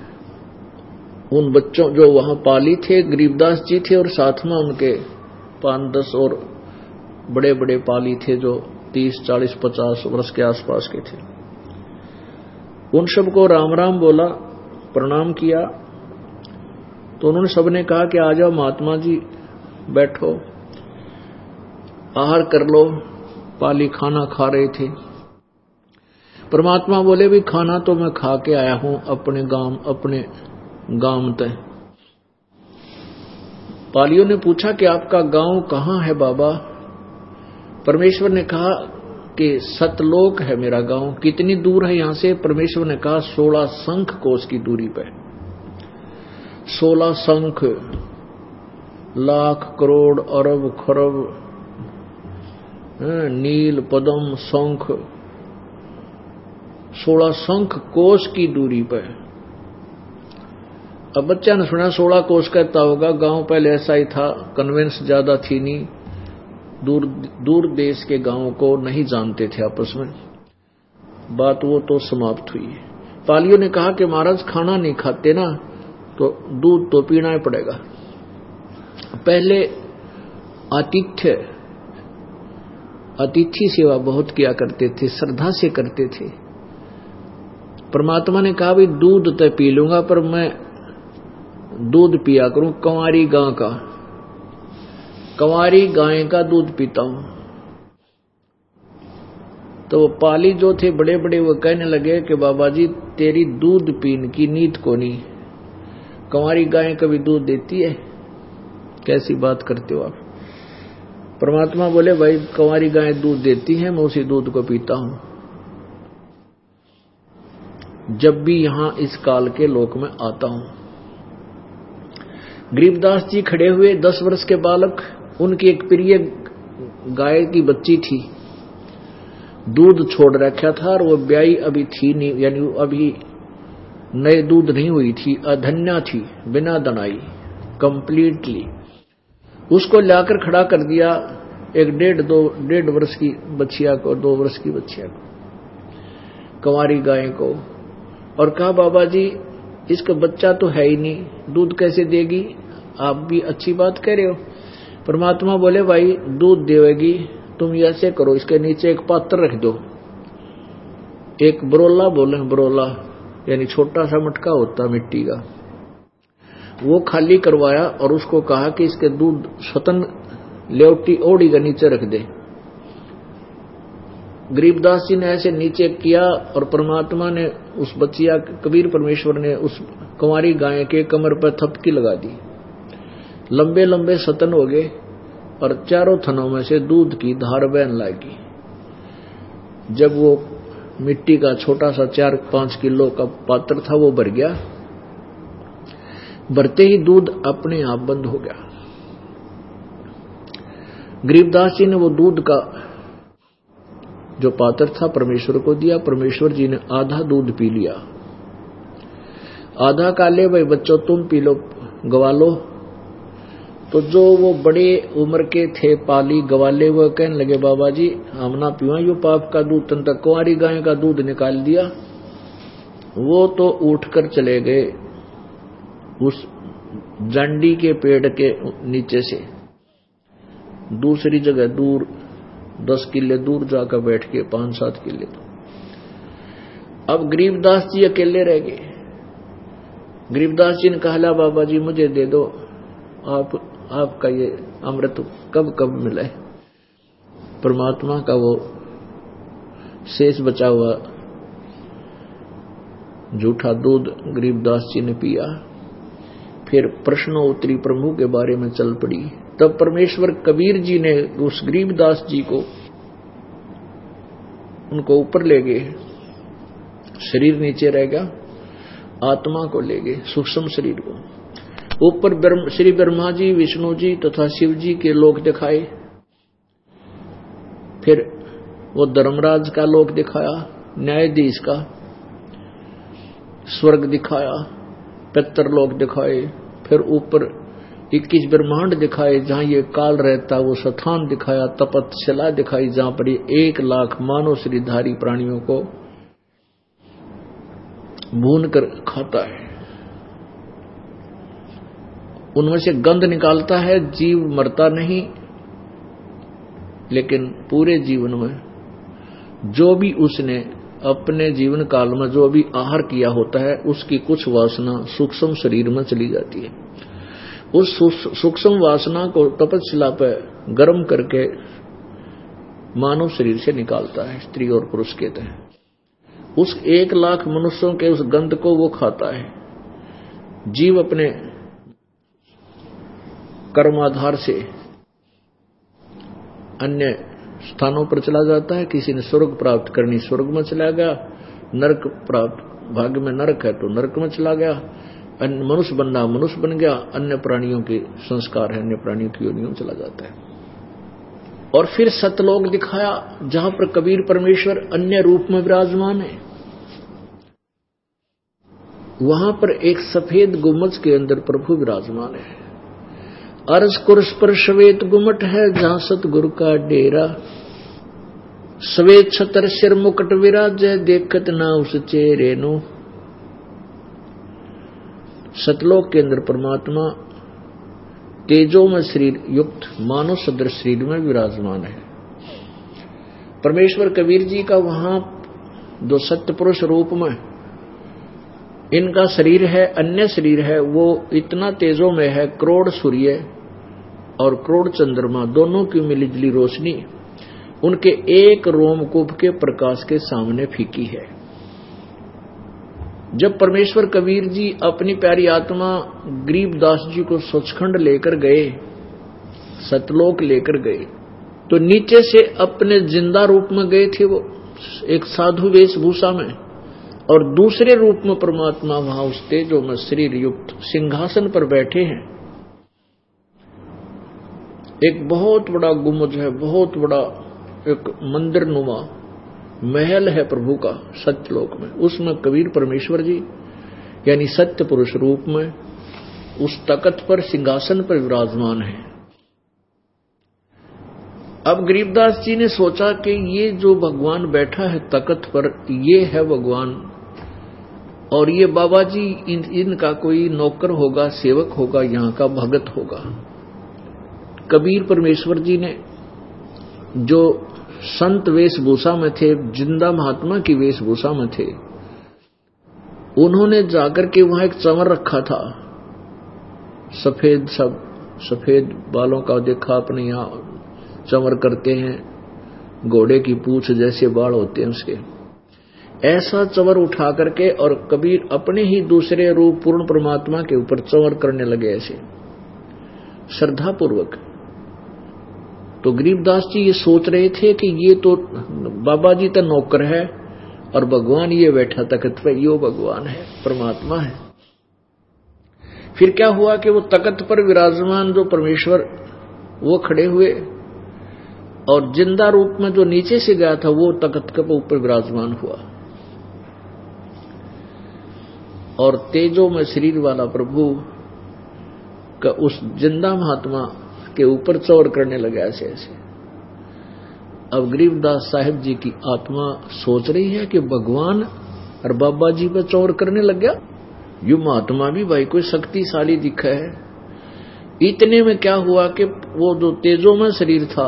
उन बच्चों जो वहां पाली थे, गरीबदास जी थे, और साथ में उनके 5-10 और बड़े बड़े पाली थे जो 30, 40, 50 वर्ष के आसपास के थे। उन सबको राम राम बोला, प्रणाम किया। तो उन्होंने सबने कहा कि आ जाओ महात्मा जी, बैठो, आहार कर लो। पाली खाना खा रहे थे। परमात्मा बोले भी खाना तो मैं खा के आया हूं अपने गांव तय। पालियों ने पूछा कि आपका गांव कहां है बाबा? परमेश्वर ने कहा कि सतलोक है मेरा गांव। कितनी दूर है यहां से? परमेश्वर ने कहा 16 शंख कोस की दूरी पर। 16 शंख, लाख करोड़ अरब खरब नील पद्म शंख, 16 शंख कोस की दूरी पर। अब बच्चा ने सुना 16 कोस कहता होगा, गांव पहले ऐसा ही था, कन्वेंस ज्यादा थी नहीं, दूर देश के गांवों को नहीं जानते थे आपस में। बात वो तो समाप्त हुई। पालियों ने कहा कि महाराज खाना नहीं खाते ना, तो दूध तो पीना ही पड़ेगा। पहले अतिथि सेवा बहुत किया करते थे, श्रद्धा से करते थे। परमात्मा ने कहा भी दूध तो पी लूंगा, पर मैं दूध पिया करूं कंवारी गां का, कंवारी गाय का दूध पीता हूं। तो वो पाली जो थे बड़े बड़े, वो कहने लगे कि बाबा जी तेरी दूध पीने की नीत को नहीं, कंवारी गाय कभी दूध देती है? कैसी बात करते हो आप? परमात्मा बोले भाई कंवारी गाय दूध देती है, मैं उसी दूध को पीता हूं। जब भी यहां इस काल के लोक में आता हूं। गरीबदास जी खड़े हुए, 10 वर्ष के बालक, उनकी एक प्रिय गाय की बच्ची थी, दूध छोड़ रखा था, और वो ब्याई अभी थी नहीं, यानी अभी नए दूध नहीं हुई थी, अधन्या थी, बिना दनाई, कंप्लीटली। उसको लाकर खड़ा कर दिया एक 1.5 वर्ष की बच्चिया को, 2 वर्ष की बच्चिया को, कंवारी गाय को, और कहा बाबा जी इसका बच्चा तो है ही नहीं, दूध कैसे देगी? आप भी अच्छी बात कह रहे हो। परमात्मा बोले भाई दूध देगी, तुम ऐसे करो, इसके नीचे एक पात्र रख दो, एक बरोला बोले, बरोला यानी छोटा सा मटका होता मिट्टी का, वो खाली करवाया, और उसको कहा कि इसके दूध स्वतन लेवटी ओढ़ी के नीचे रख दे। गरीबदास जी ने ऐसे नीचे किया और परमात्मा ने उस बच्चिया कबीर परमेश्वर ने उस कुंवारी गाय के कमर पर थपकी लगा दी। लंबे लंबे सतन हो गए और चारों थनों में से दूध की धार बहन लगी। जब वो मिट्टी का छोटा सा 4-5 किलो का पात्र था वो भर गया, भरते ही दूध अपने आप बंद हो गया। गरीबदास जी ने वो दूध का जो पात्र था परमेश्वर को दिया। परमेश्वर जी ने आधा दूध पी लिया। आधा का ले भाई बच्चों तुम पी लो, गवालो। तो जो वो बड़े उम्र के थे पाली गवाले, वो कहने लगे बाबा जी हम ना पीवा यो पाप का दूध, तन तक कुंवारी गाय का दूध निकाल दिया। वो तो उठकर चले गए उस जंडी के पेड़ के नीचे से दूसरी जगह दूर 10 किले दूर जाकर बैठ के 5-7 किले। अब गरीबदास जी अकेले रह गए। गरीबदास जी ने कहा बाबा जी मुझे दे दो, आपका ये अमृत कब कब मिले। परमात्मा का वो शेष बचा हुआ झूठा दूध गरीबदास जी ने पिया। फिर प्रश्नोत्तरी प्रभु के बारे में चल पड़ी। तब परमेश्वर कबीर जी ने उस गरीबदास जी को उनको ऊपर ले गए, शरीर नीचे रह गया, आत्मा को ले गए, सूक्ष्म शरीर को ऊपर। श्री ब्रह्मा जी, विष्णु जी तथा शिव जी के लोक दिखाए। फिर वो धर्मराज का लोक दिखाया, न्यायाधीश का स्वर्ग दिखाया, पितरलोक दिखाए। फिर ऊपर 21 ब्रह्मांड दिखाए जहां ये काल रहता, वो स्थान दिखाया। तपस्या दिखाई जहां पर ये 1 लाख मानव शरीरधारी प्राणियों को भून कर खाता है, उनमें से गंध निकालता है। जीव मरता नहीं, लेकिन पूरे जीवन में जो भी उसने अपने जीवन काल में जो भी आहार किया होता है उसकी कुछ वासना सूक्ष्म शरीर में चली जाती है। उस सूक्ष्म वासना को तपस्या पर गर्म करके मानव शरीर से निकालता है, स्त्री और पुरुष कहते हैं। उस 1 लाख मनुष्यों के उस गंध को वो खाता है। जीव अपने कर्माधार से अन्य स्थानों पर चला जाता है। किसी ने स्वर्ग प्राप्त करनी स्वर्ग में चला गया, नरक प्राप्त भाग्य में नरक है तो नरक में चला गया, मनुष्य बनना मनुष्य बन गया, अन्य प्राणियों के संस्कार है अन्य प्राणियों की योनियों में चला जाता है। और फिर सतलोक दिखाया जहां पर कबीर परमेश्वर अन्य रूप में विराजमान है। वहां पर एक सफेद गुम्बज के अंदर प्रभु विराजमान है। अर्श कुर्श पर श्वेत गुम्मट है जहां सतगुरु का डेरा। श्वेत छतर सिर मुकुट विराजय देखत ना उस चेहरे नो। सतलोक के अंदर परमात्मा तेजो में शरीर युक्त मानव सदृश शरीर में विराजमान है। परमेश्वर कबीर जी का वहां जो सत्य पुरुष रूप में इनका शरीर है, अन्य शरीर है, वो इतना तेजो में है, करोड़ सूर्य और करोड़ चंद्रमा दोनों की मिलीजुली रोशनी उनके एक रोमकूप के प्रकाश के सामने फीकी है। जब परमेश्वर कबीर जी अपनी प्यारी आत्मा गरीबदास जी को सचखंड लेकर गए, सतलोक लेकर गए, तो नीचे से अपने जिंदा रूप में गए थे वो एक साधु वेशभूषा में, और दूसरे रूप में परमात्मा वहां उस तेजो में शरीर युक्त सिंहासन पर बैठे हैं। एक बहुत बड़ा गुम्बज है, बहुत बड़ा एक मंदिर नुमा महल है प्रभु का सत्यलोक में। उसमें कबीर परमेश्वर जी यानी सत्य पुरुष रूप में उस तख्त पर सिंहासन पर विराजमान है। अब गरीबदास जी ने सोचा कि ये जो भगवान बैठा है तख्त पर, ये है भगवान, और ये बाबा जी इनका कोई नौकर होगा, सेवक होगा, यहाँ का भगत होगा। कबीर परमेश्वर जी ने जो संत वेशभूषा में थे, जिंदा महात्मा की वेशभूषा में थे, उन्होंने जाकर के वहां एक चंवर रखा था, सफेद सब सफेद बालों का देखा, अपने यहां चंवर करते हैं, घोड़े की पूंछ जैसे बाल होते हैं उसके, ऐसा चंवर उठा करके और कबीर अपने ही दूसरे रूप पूर्ण परमात्मा के ऊपर चंवर करने लगे ऐसे श्रद्धा पूर्वक। तो गरीबदास जी ये सोच रहे थे कि ये तो बाबा जी तो नौकर है और भगवान ये बैठा तख्त पे, यो भगवान है, परमात्मा है। फिर क्या हुआ कि वो तख्त पर विराजमान जो परमेश्वर वो खड़े हुए और जिंदा रूप में जो नीचे से गया था वो तख्त के ऊपर विराजमान हुआ और तेजो में शरीर वाला प्रभु का उस जिंदा महात्मा के ऊपर चौर करने लगा ऐसे ऐसे। अब गरीबदास साहिब जी की आत्मा सोच रही है कि भगवान और बाबा जी पे चौर करने लग गया, यू महात्मा भी भाई कोई शक्तिशाली दिखा है। इतने में क्या हुआ कि वो जो तेजो में शरीर था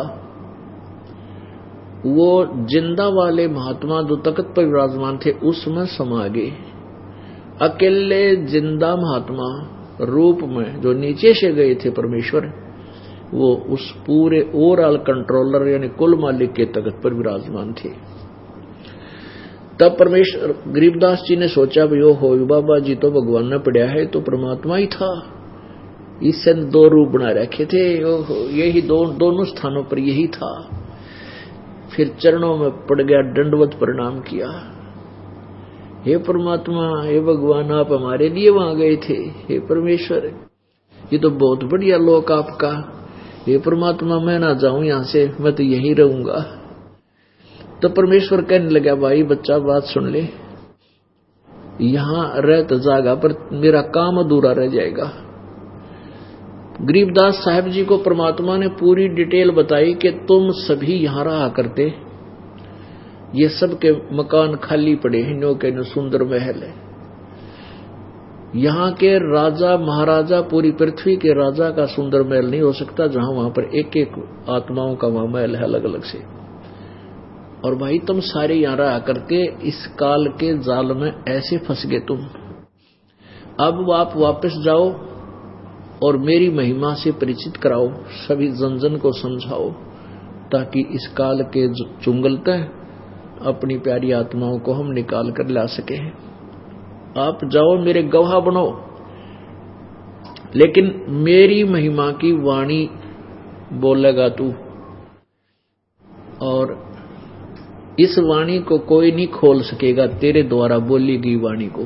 वो जिंदा वाले महात्मा जो तख्त पर विराजमान थे उसमें समा गए। अकेले जिंदा महात्मा रूप में जो नीचे से गए थे परमेश्वर, वो उस पूरे ओवरऑल कंट्रोलर यानी कुल मालिक के तख्त पर विराजमान थे। तब परमेश्वर गरीबदास जी ने सोचा भाई ओ हो बाबा जी तो भगवान ने पढ़ा है तो परमात्मा ही था, इससे दो रूप बना रखे थे, ओहो यही दोनों स्थानों पर यही था। फिर चरणों में पड़ गया, दंडवत प्रणाम किया, हे परमात्मा, हे भगवान, आप हमारे लिए वहां गए थे, हे परमेश्वर ये तो बहुत बढ़िया लोक आपका, हे परमात्मा मैं ना जाऊं यहां से, मैं तो यहीं रहूंगा। तो परमेश्वर कहने लगा भाई बच्चा बात सुन ले, यहां रह तो जाएगा पर मेरा काम अधूरा रह जाएगा। गरीबदास साहिब जी को परमात्मा ने पूरी डिटेल बताई कि तुम सभी यहां रहा करते, ये सब के मकान खाली पड़े हैं, नो के नो सुंदर महल है, यहाँ के राजा महाराजा पूरी पृथ्वी के राजा का सुंदर महल नहीं हो सकता जहां वहां पर एक एक आत्माओं का वहां महल है अलग अलग से। और भाई तुम सारे यहां रहा करके इस काल के जाल में ऐसे फंस गए तुम, अब आप वापस जाओ और मेरी महिमा से परिचित कराओ, सभी जन जन को समझाओ ताकि इस काल के चुंगलते अपनी प्यारी आत्माओं को हम निकाल कर ला सके। आप जाओ मेरे गवाह बनो, लेकिन मेरी महिमा की वाणी बोलेगा तू, और इस वाणी को कोई नहीं खोल सकेगा, तेरे द्वारा बोली गई वाणी को।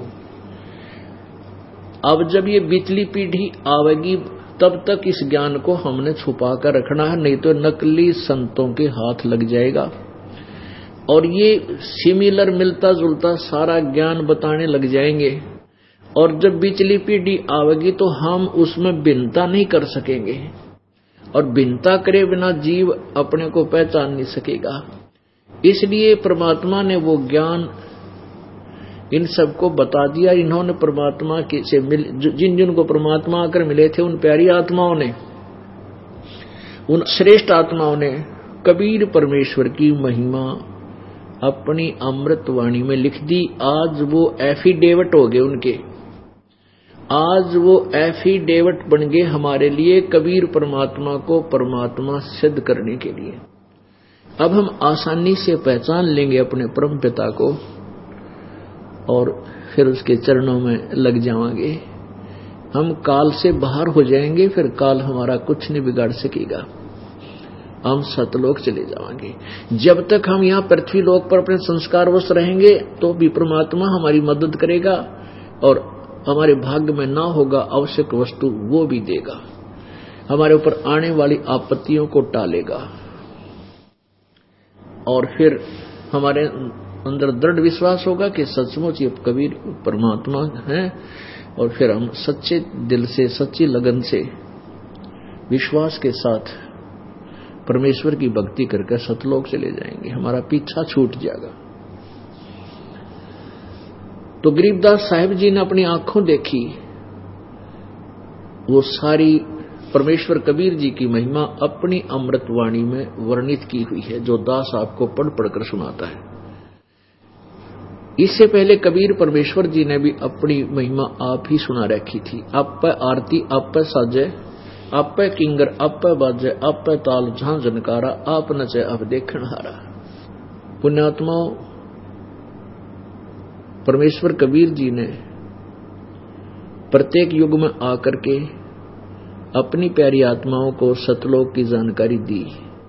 अब जब ये बिचली पीढ़ी आवेगी तब तक इस ज्ञान को हमने छुपा कर रखना है, नहीं तो नकली संतों के हाथ लग जाएगा और ये सिमिलर मिलता जुलता सारा ज्ञान बताने लग जाएंगे। और जब बिचली पीढ़ी आवेगी तो हम उसमें भिन्नता नहीं कर सकेंगे, और भिन्नता करे बिना जीव अपने को पहचान नहीं सकेगा। इसलिए परमात्मा ने वो ज्ञान इन सबको बता दिया। इन्होंने परमात्मा के से जिन जिन को परमात्मा आकर मिले थे उन प्यारी आत्माओं ने, उन श्रेष्ठ आत्माओं ने कबीर परमेश्वर की महिमा अपनी अमृत वाणी में लिख दी। आज वो एफिडेविट हो गए उनके, आज वो एफिडेविट बन गए हमारे लिए कबीर परमात्मा को परमात्मा सिद्ध करने के लिए। अब हम आसानी से पहचान लेंगे अपने परम पिता को और फिर उसके चरणों में लग जाएंगे। हम काल से बाहर हो जाएंगे, फिर काल हमारा कुछ नहीं बिगाड़ सकेगा, हम सतलोक चले जाएंगे। जब तक हम यहाँ पृथ्वी लोक पर अपने संस्कारवश रहेंगे तो भी परमात्मा हमारी मदद करेगा, और हमारे भाग्य में ना होगा आवश्यक वस्तु वो भी देगा, हमारे ऊपर आने वाली आपत्तियों को टालेगा, और फिर हमारे अंदर दृढ़ विश्वास होगा कि सचमुच ये कबीर परमात्मा है, और फिर हम सच्चे दिल से सच्ची लगन से विश्वास के साथ परमेश्वर की भक्ति करके सतलोक चले जाएंगे, हमारा पीछा छूट जाएगा। तो गरीबदास साहिब जी ने अपनी आंखों देखी वो सारी परमेश्वर कबीर जी की महिमा अपनी अमृत वाणी में वर्णित की हुई है, जो दास आपको पढ़ पढ़कर सुनाता है। इससे पहले कबीर परमेश्वर जी ने भी अपनी महिमा आप ही सुना रखी थी। आप पे आरती, आप पे साजे, आप पे किंगर, आप पे बाजे, आप पे ताल जहां जनकारा, आप नचे अब देखण हारा। पुण्यात्माओं, परमेश्वर कबीर जी ने प्रत्येक युग में आकर के अपनी प्यारी आत्माओं को सतलोक की जानकारी दी,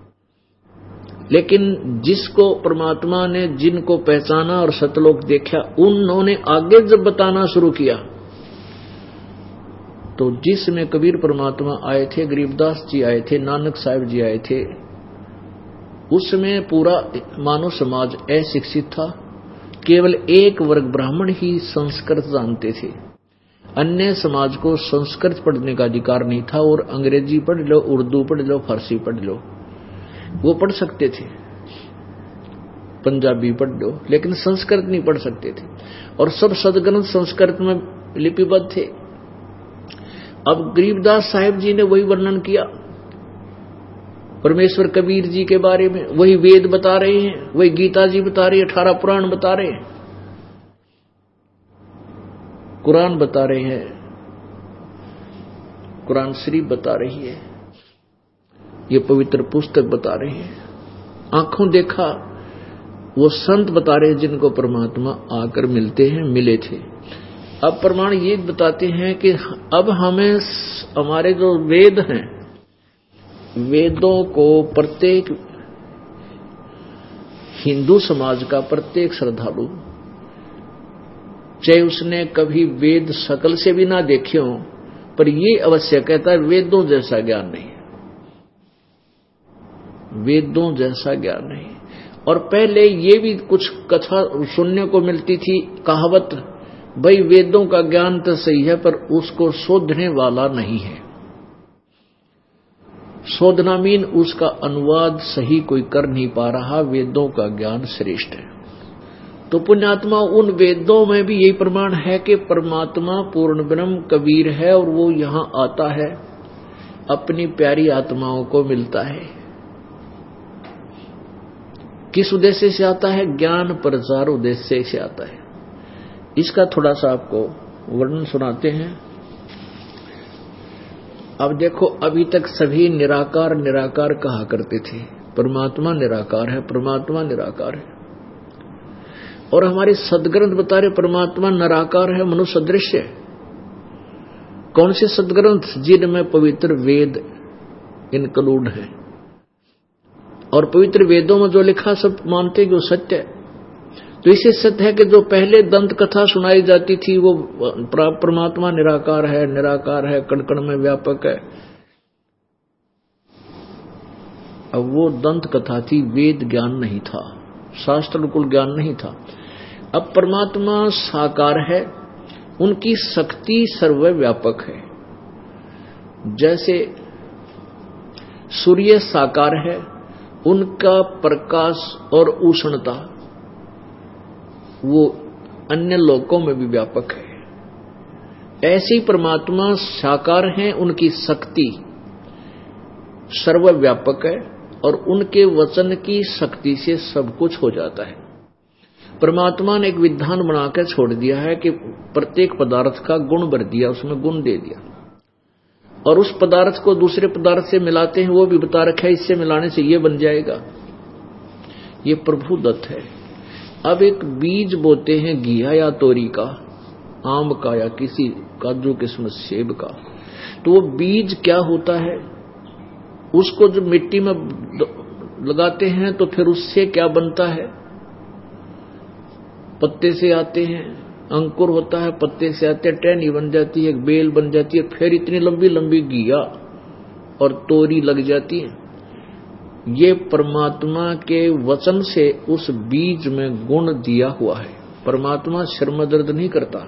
लेकिन जिसको परमात्मा ने जिनको पहचाना और सतलोक देखा, उन्होंने आगे जब बताना शुरू किया तो जिसमें कबीर परमात्मा आए थे, गरीबदास जी आए थे, नानक साहिब जी आए थे, उसमें पूरा मानव समाज अशिक्षित था। केवल एक वर्ग ब्राह्मण ही संस्कृत जानते थे, अन्य समाज को संस्कृत पढ़ने का अधिकार नहीं था। और अंग्रेजी पढ़ लो, उर्दू पढ़ लो, फारसी पढ़ लो, वो पढ़ सकते थे, पंजाबी पढ़ लो, लेकिन संस्कृत नहीं पढ़ सकते थे। और सब सदग्रंथ संस्कृत में लिपिबद्ध थे। अब गरीबदास साहिब जी ने वही वर्णन किया परमेश्वर कबीर जी के बारे में, वही वेद बता रहे हैं, वही गीता जी बता रही है, 18 पुराण बता रहे हैं, कुरान बता रहे हैं, कुरान शरीफ बता रही है, ये पवित्र पुस्तक बता रही है, आंखों देखा वो संत बता रहे हैं जिनको परमात्मा आकर मिलते हैं, मिले थे। अब प्रमाण ये बताते हैं कि अब हमें हमारे जो वेद हैं, वेदों को प्रत्येक हिंदू समाज का प्रत्येक श्रद्धालु, चाहे उसने कभी वेद शकल से भी ना देखे हो, पर ये अवश्य कहता है वेदों जैसा ज्ञान नहीं, वेदों जैसा ज्ञान नहीं। और पहले ये भी कुछ कथा सुनने को मिलती थी, कहावत, भाई वेदों का ज्ञान तो सही है पर उसको शोधने वाला नहीं है। शोधना मीन उसका अनुवाद सही कोई कर नहीं पा रहा, वेदों का ज्ञान श्रेष्ठ है। तो पुण्यात्मा, उन वेदों में भी यही प्रमाण है कि परमात्मा पूर्ण ब्रह्म कबीर है और वो यहां आता है, अपनी प्यारी आत्माओं को मिलता है। किस उद्देश्य से आता है? ज्ञान प्रचार उद्देश्य से आता है। इसका थोड़ा सा आपको वर्णन सुनाते हैं। अब देखो, अभी तक सभी निराकार निराकार कहा करते थे, परमात्मा निराकार है, परमात्मा निराकार है। और हमारे सदग्रंथ बता रहे परमात्मा निराकार है, मनुष्य सदृश है। कौन से सदग्रंथ? जिनमें पवित्र वेद इंक्लूड है, और पवित्र वेदों में जो लिखा सब मानते कि वो सत्य है। तो इसे सत्य है कि जो पहले दंत कथा सुनाई जाती थी वो परमात्मा निराकार है, निराकार है, कण कण में व्यापक है। अब वो दंत कथा थी, वेद ज्ञान नहीं था, शास्त्र कुल ज्ञान नहीं था। अब परमात्मा साकार है, उनकी शक्ति सर्वव्यापक है। जैसे सूर्य साकार है, उनका प्रकाश और उष्णता वो अन्य लोकों में भी व्यापक है। ऐसे ही परमात्मा साकार हैं, उनकी शक्ति सर्वव्यापक है और उनके वचन की शक्ति से सब कुछ हो जाता है। परमात्मा ने एक विधान बनाकर छोड़ दिया है कि प्रत्येक पदार्थ का गुण भर दिया, उसमें गुण दे दिया, और उस पदार्थ को दूसरे पदार्थ से मिलाते हैं, वो भी बता रखा है इससे मिलाने से ये बन जाएगा। ये प्रभु दत्त है। अब एक बीज बोते हैं घिया या तोरी का, आम का या किसी काजू किस्मत सेब का, तो वो बीज क्या होता है? उसको जब मिट्टी में लगाते हैं तो फिर उससे क्या बनता है? पत्ते से आते हैं, अंकुर होता है, पत्ते से आते हैं, टहनी बन जाती है, बेल बन जाती है, फिर इतनी लंबी लंबी घिया और तोरी लग जाती है। ये परमात्मा के वचन से उस बीज में गुण दिया हुआ है। परमात्मा शर्म दर्द नहीं करता,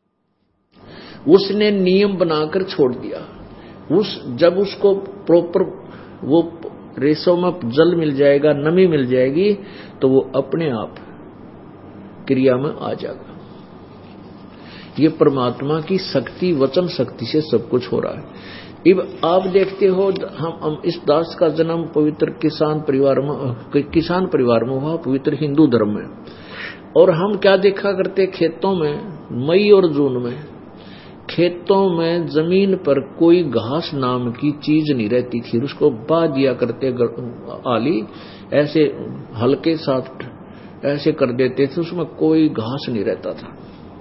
उसने नियम बनाकर छोड़ दिया। जब उसको प्रॉपर वो रेशों में जल मिल जाएगा, नमी मिल जाएगी, तो वो अपने आप क्रिया में आ जाएगा। ये परमात्मा की शक्ति, वचन शक्ति से सब कुछ हो रहा है। अब आप देखते हो, हम इस दास का जन्म पवित्र किसान परिवार में हुआ, पवित्र हिंदू धर्म में। और हम क्या देखा करते, खेतों में मई और जून में खेतों में जमीन पर कोई घास नाम की चीज नहीं रहती थी, उसको बा दिया करते आली, ऐसे हल्के साथ ऐसे कर देते थे, उसमें कोई घास नहीं रहता था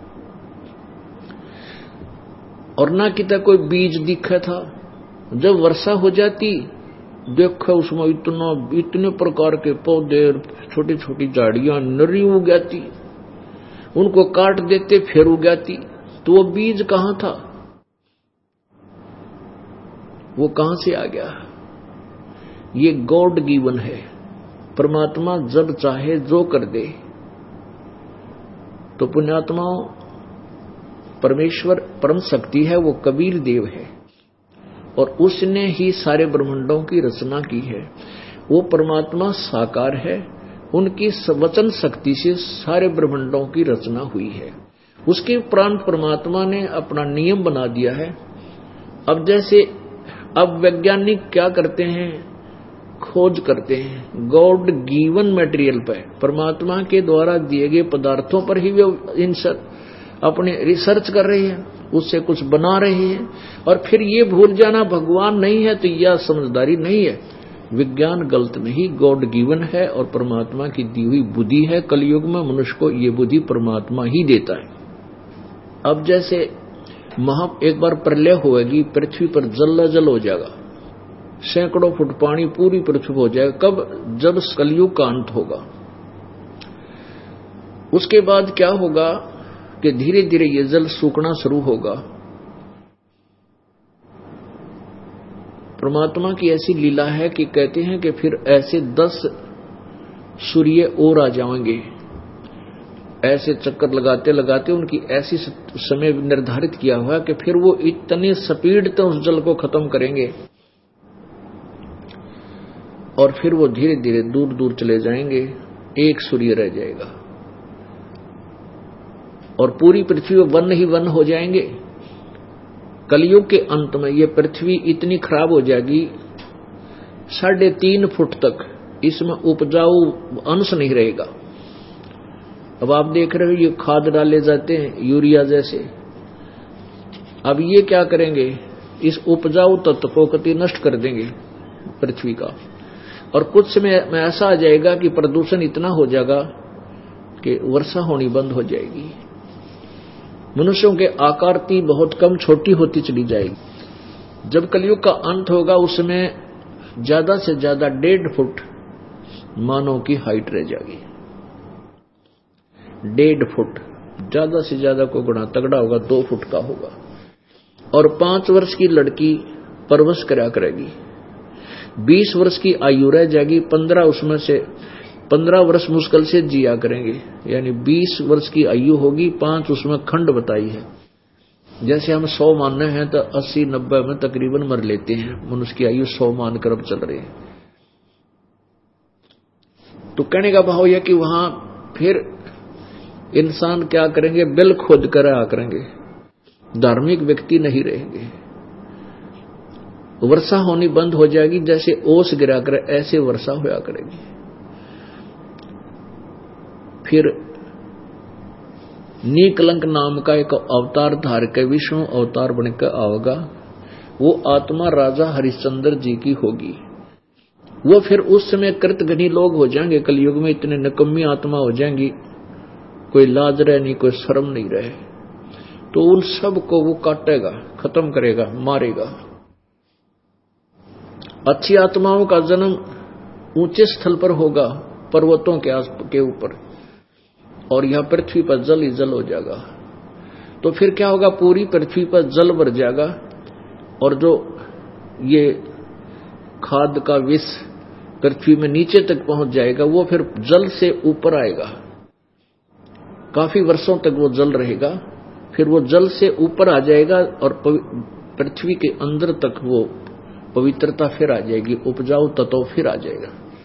और ना कितना कोई बीज दिखा था। जब वर्षा हो जाती देखो उसमें इतने प्रकार के पौधे, छोटी छोटी झाड़ियां नरी उग जाती, उनको काट देते फिर उग जाती। तो वो बीज कहां था, वो कहां से आ गया? ये गॉड गिवन है। परमात्मा जब चाहे जो कर दे। तो पुण्यात्माओं, परमेश्वर परम शक्ति है, वो कबीर देव है और उसने ही सारे ब्रह्मांडों की रचना की है। वो परमात्मा साकार है, उनकी वचन शक्ति से सारे ब्रह्मांडों की रचना हुई है। उसके उपरांत परमात्मा ने अपना नियम बना दिया है। अब जैसे अब वैज्ञानिक क्या करते हैं, खोज करते हैं गॉड गिवन मटेरियल पर, परमात्मा के द्वारा दिए गए पदार्थों पर ही वे अपने रिसर्च कर रहे हैं, उससे कुछ बना रहे हैं और फिर ये भूल जाना भगवान नहीं है तो यह समझदारी नहीं है। विज्ञान गलत नहीं, गॉड गिवन है और परमात्मा की दी हुई बुद्धि है। कलयुग में मनुष्य को ये बुद्धि परमात्मा ही देता है। अब जैसे एक बार प्रलय होगी, पृथ्वी पर जल हो जाएगा, सैकड़ों फुट पानी पूरी पृथ्वी हो जाएगा। कब? जब कलयुग का अंत होगा। उसके बाद क्या होगा कि धीरे धीरे ये जल सूखना शुरू होगा। परमात्मा की ऐसी लीला है कि कहते हैं कि फिर ऐसे 10 सूर्य और आ जाएंगे। ऐसे चक्कर लगाते लगाते उनकी ऐसी समय निर्धारित किया हुआ कि फिर वो इतने स्पीड से उस जल को खत्म करेंगे और फिर वो धीरे धीरे दूर दूर चले जाएंगे, एक सूर्य रह जाएगा और पूरी पृथ्वी वन ही वन हो जाएंगे। कलयुग के अंत में ये पृथ्वी इतनी खराब हो जाएगी, 3.5 फुट तक इसमें उपजाऊ अंश नहीं रहेगा। अब आप देख रहे हो ये खाद डाले जाते हैं यूरिया जैसे, अब ये क्या करेंगे, इस उपजाऊ तत्व को कति नष्ट कर देंगे पृथ्वी का। और कुछ समय में ऐसा आ जाएगा कि प्रदूषण इतना हो जाएगा कि वर्षा होनी बंद हो जाएगी। मनुष्यों के आकारती बहुत कम छोटी होती चली जाएगी। जब कलयुग का अंत होगा उसमें ज्यादा से ज्यादा 1.5 फुट मानव की हाइट रह जाएगी। 1.5 फुट, ज्यादा से ज्यादा कोई गुना तगड़ा होगा 2 फुट का होगा। और 5 वर्ष की लड़की परवश करा करेगी, 20 वर्ष की आयु रह जाएगी, 15 वर्ष मुश्किल से जिया करेंगे, यानी 20 वर्ष की आयु होगी, 5 उसमें खंड बताई है। जैसे हम 100 मानने हैं तो 80-90 में तकरीबन मर लेते हैं, मनुष्य की आयु 100 मानकर अब चल रही है। तो कहने का भाव यह कि वहां फिर इंसान क्या करेंगे, बिल खोद कर आ करेंगे, धार्मिक व्यक्ति नहीं रहेंगे। वर्षा होनी बंद हो जाएगी, जैसे ओस गिरा कर ऐसे वर्षा होया करेगी। फिर नीकलंक नाम का एक अवतार धार के विष्णु अवतार बनकर आओगा, वो आत्मा राजा हरिश्चंद्र जी की होगी। वो फिर उस समय कृतघ्नी लोग हो जाएंगे, कलयुग में इतने निकम्मी आत्मा हो जाएंगी, कोई लाज रहे नहीं, कोई शर्म नहीं रहे। तो उन सब को वो काटेगा, खत्म करेगा, मारेगा। अच्छी आत्माओं का जन्म ऊंचे स्थल पर होगा, पर्वतों के ऊपर, और यह पृथ्वी पर जल ही जल हो जाएगा। तो फिर क्या होगा, पूरी पृथ्वी पर जल भर जाएगा और जो ये खाद का विष पृथ्वी में नीचे तक पहुंच जाएगा, वो फिर जल से ऊपर आएगा। काफी वर्षों तक वो जल रहेगा, फिर वो जल से ऊपर आ जाएगा और पृथ्वी के अंदर तक वो पवित्रता फिर आ जाएगी, उपजाऊ तत्व फिर आ जाएगा।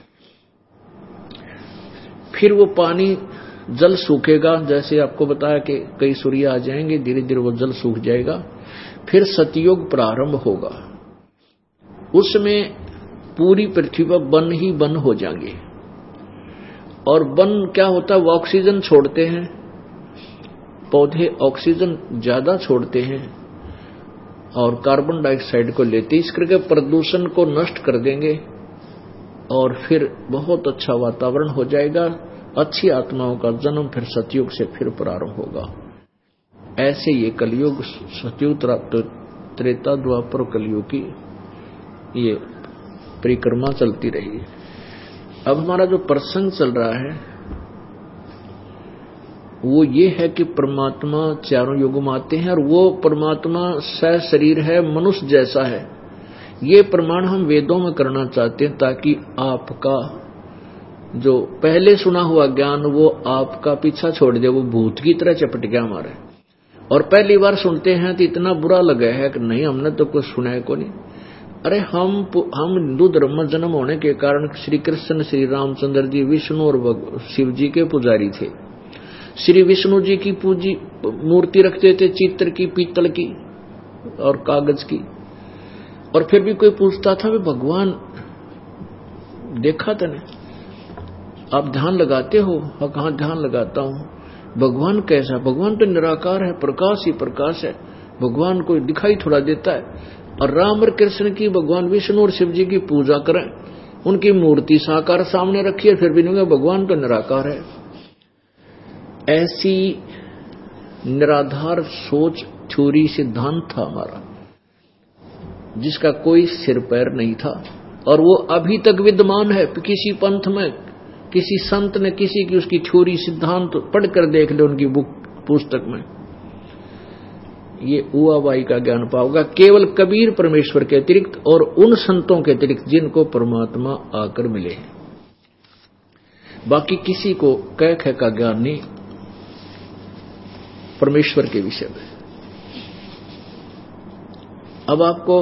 फिर वो पानी जल सूखेगा, जैसे आपको बताया कि कई सूर्य आ जाएंगे, धीरे धीरे वो जल सूख जाएगा। फिर सतयुग प्रारंभ होगा, उसमें पूरी पृथ्वी पर वन ही वन हो जाएंगे। और वन क्या होता है, वो ऑक्सीजन छोड़ते हैं, पौधे ऑक्सीजन ज्यादा छोड़ते हैं और कार्बन डाइऑक्साइड को लेते, इस करके प्रदूषण को नष्ट कर देंगे और फिर बहुत अच्छा वातावरण हो जाएगा। अच्छी आत्माओं का जन्म फिर सतयुग से फिर प्रारंभ होगा। ऐसे ये कलयुग, सतयुग, त्रेता, द्वापर, कलयुग की ये परिक्रमा चलती रही। अब हमारा जो प्रसंग चल रहा है वो ये है कि परमात्मा चारों युग में आते हैं और वो परमात्मा सह शरीर है, मनुष्य जैसा है। ये प्रमाण हम वेदों में करना चाहते हैं ताकि आपका जो पहले सुना हुआ ज्ञान वो आपका पीछा छोड़ दे, वो भूत की तरह चपट गया हमारे। और पहली बार सुनते हैं तो इतना बुरा लगा है कि नहीं, हमने तो कुछ सुना है को नहीं। अरे हम हिंदू धर्म में जन्म होने के कारण श्री कृष्ण, श्री रामचंद्र जी, विष्णु और शिव जी के पुजारी थे। श्री विष्णु जी की पूजी मूर्ति रखते थे, चित्र की, पीतल की और कागज की। और फिर भी कोई पूछता था वे भगवान देखा था ने, आप ध्यान लगाते हो? हाँ, कहाँ ध्यान लगाता हूं। भगवान कैसा? भगवान तो निराकार है, प्रकाश ही प्रकाश है, भगवान को दिखाई थोड़ा देता है। और राम और कृष्ण की, भगवान विष्णु और शिव जी की पूजा करें, उनकी मूर्ति साकार सामने रखिए, फिर भी नहीं, भगवान तो निराकार है। ऐसी निराधार सोच, थ्योरी, सिद्धांत था हमारा, जिसका कोई सिर पैर नहीं था। और वो अभी तक विद्यमान है। किसी पंथ में किसी संत ने किसी की उसकी थ्योरी, सिद्धांत पढ़कर देख ले उनकी बुक, पुस्तक में, ये उआबाई का ज्ञान पाओगा। केवल कबीर परमेश्वर के अतिरिक्त और उन संतों के अतिरिक्त जिनको परमात्मा आकर मिले, बाकी किसी को कह का ज्ञान नहीं परमेश्वर के विषय में। अब आपको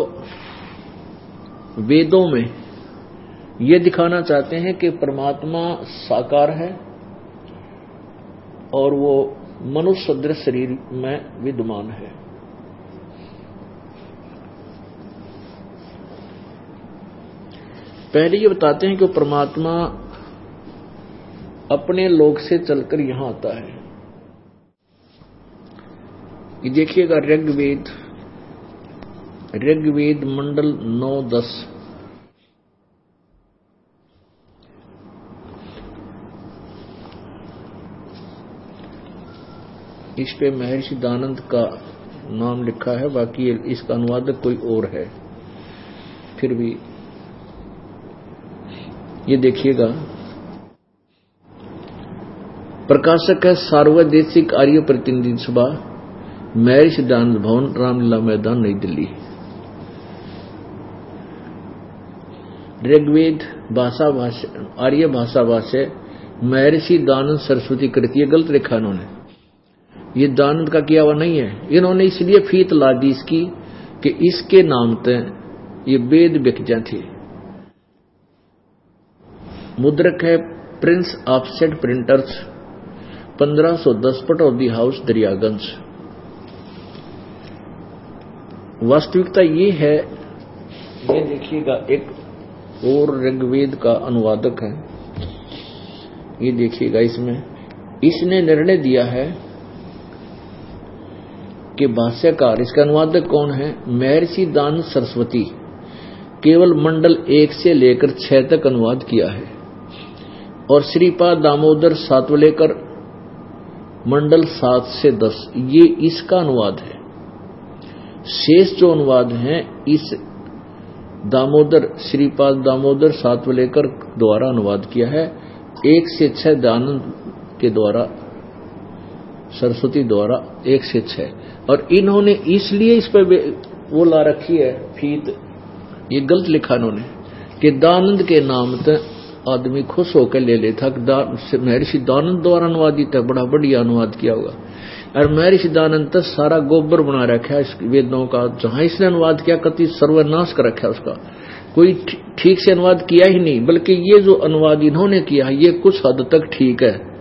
वेदों में ये दिखाना चाहते हैं कि परमात्मा साकार है और वो मनुष्य सदृश शरीर में विद्यमान है। पहले ये बताते हैं कि परमात्मा अपने लोक से चलकर यहां आता है। ये देखिएगा ऋग्वेद मंडल 9-10, इस पे महर्षि दानंद का नाम लिखा है, बाकी इसका अनुवादक कोई और है। फिर भी ये देखिएगा, प्रकाशक है सार्वदेशिक आर्य प्रतिनिधि सभा, महर्षि दानंद भवन, रामलीला मैदान, नई दिल्ली। ऋग्वेद आर्य भाषा भाष्य, महर्षि दानंद सरस्वती कृति। ये गलत लिखा इन्होंने, ये दानंद का किया हुआ नहीं है। इन्होंने इसलिए फीत ला दी इसकी कि इसके नाम ते ये वेद बिकजा थी। मुद्रक है prince offset printers, 1510, Pataudi house, Daryaganj. वास्तविकता ये है, ये देखिएगा, एक और ऋग्वेद का अनुवादक है, ये देखिएगा, इसमें इसने निर्णय दिया है कि भाष्यकार, इसका अनुवादक कौन है? महर्षि दानंद सरस्वती। केवल मंडल 1 से लेकर 6 तक अनुवाद किया है और श्रीपाद दामोदर सातवलेकर मंडल 7 से 10, ये इसका अनुवाद है। शेष जो अनुवाद हैं इस श्रीपाद दामोदर सातवलेकर द्वारा अनुवाद किया है। 1 से 6 दानंद के द्वारा, सरस्वती द्वारा 1 से 6। और इन्होंने इसलिए इस पर वो ला रखी है फीत, ये गलत लिखा इन्होंने कि दानंद के नाम से आदमी खुश होकर ले लेता। महर्षि दानंद द्वारा अनुवादित है, बड़ा बढ़िया अनुवाद किया होगा। और महर्षि दानंद तो सारा गोबर बना रखा है इस वेदों का, जहां इसने अनुवाद किया कति सर्वनाश कर रखा है उसका, कोई ठीक से अनुवाद किया ही नहीं। बल्कि ये जो अनुवाद इन्होंने किया है ये कुछ हद तक ठीक है,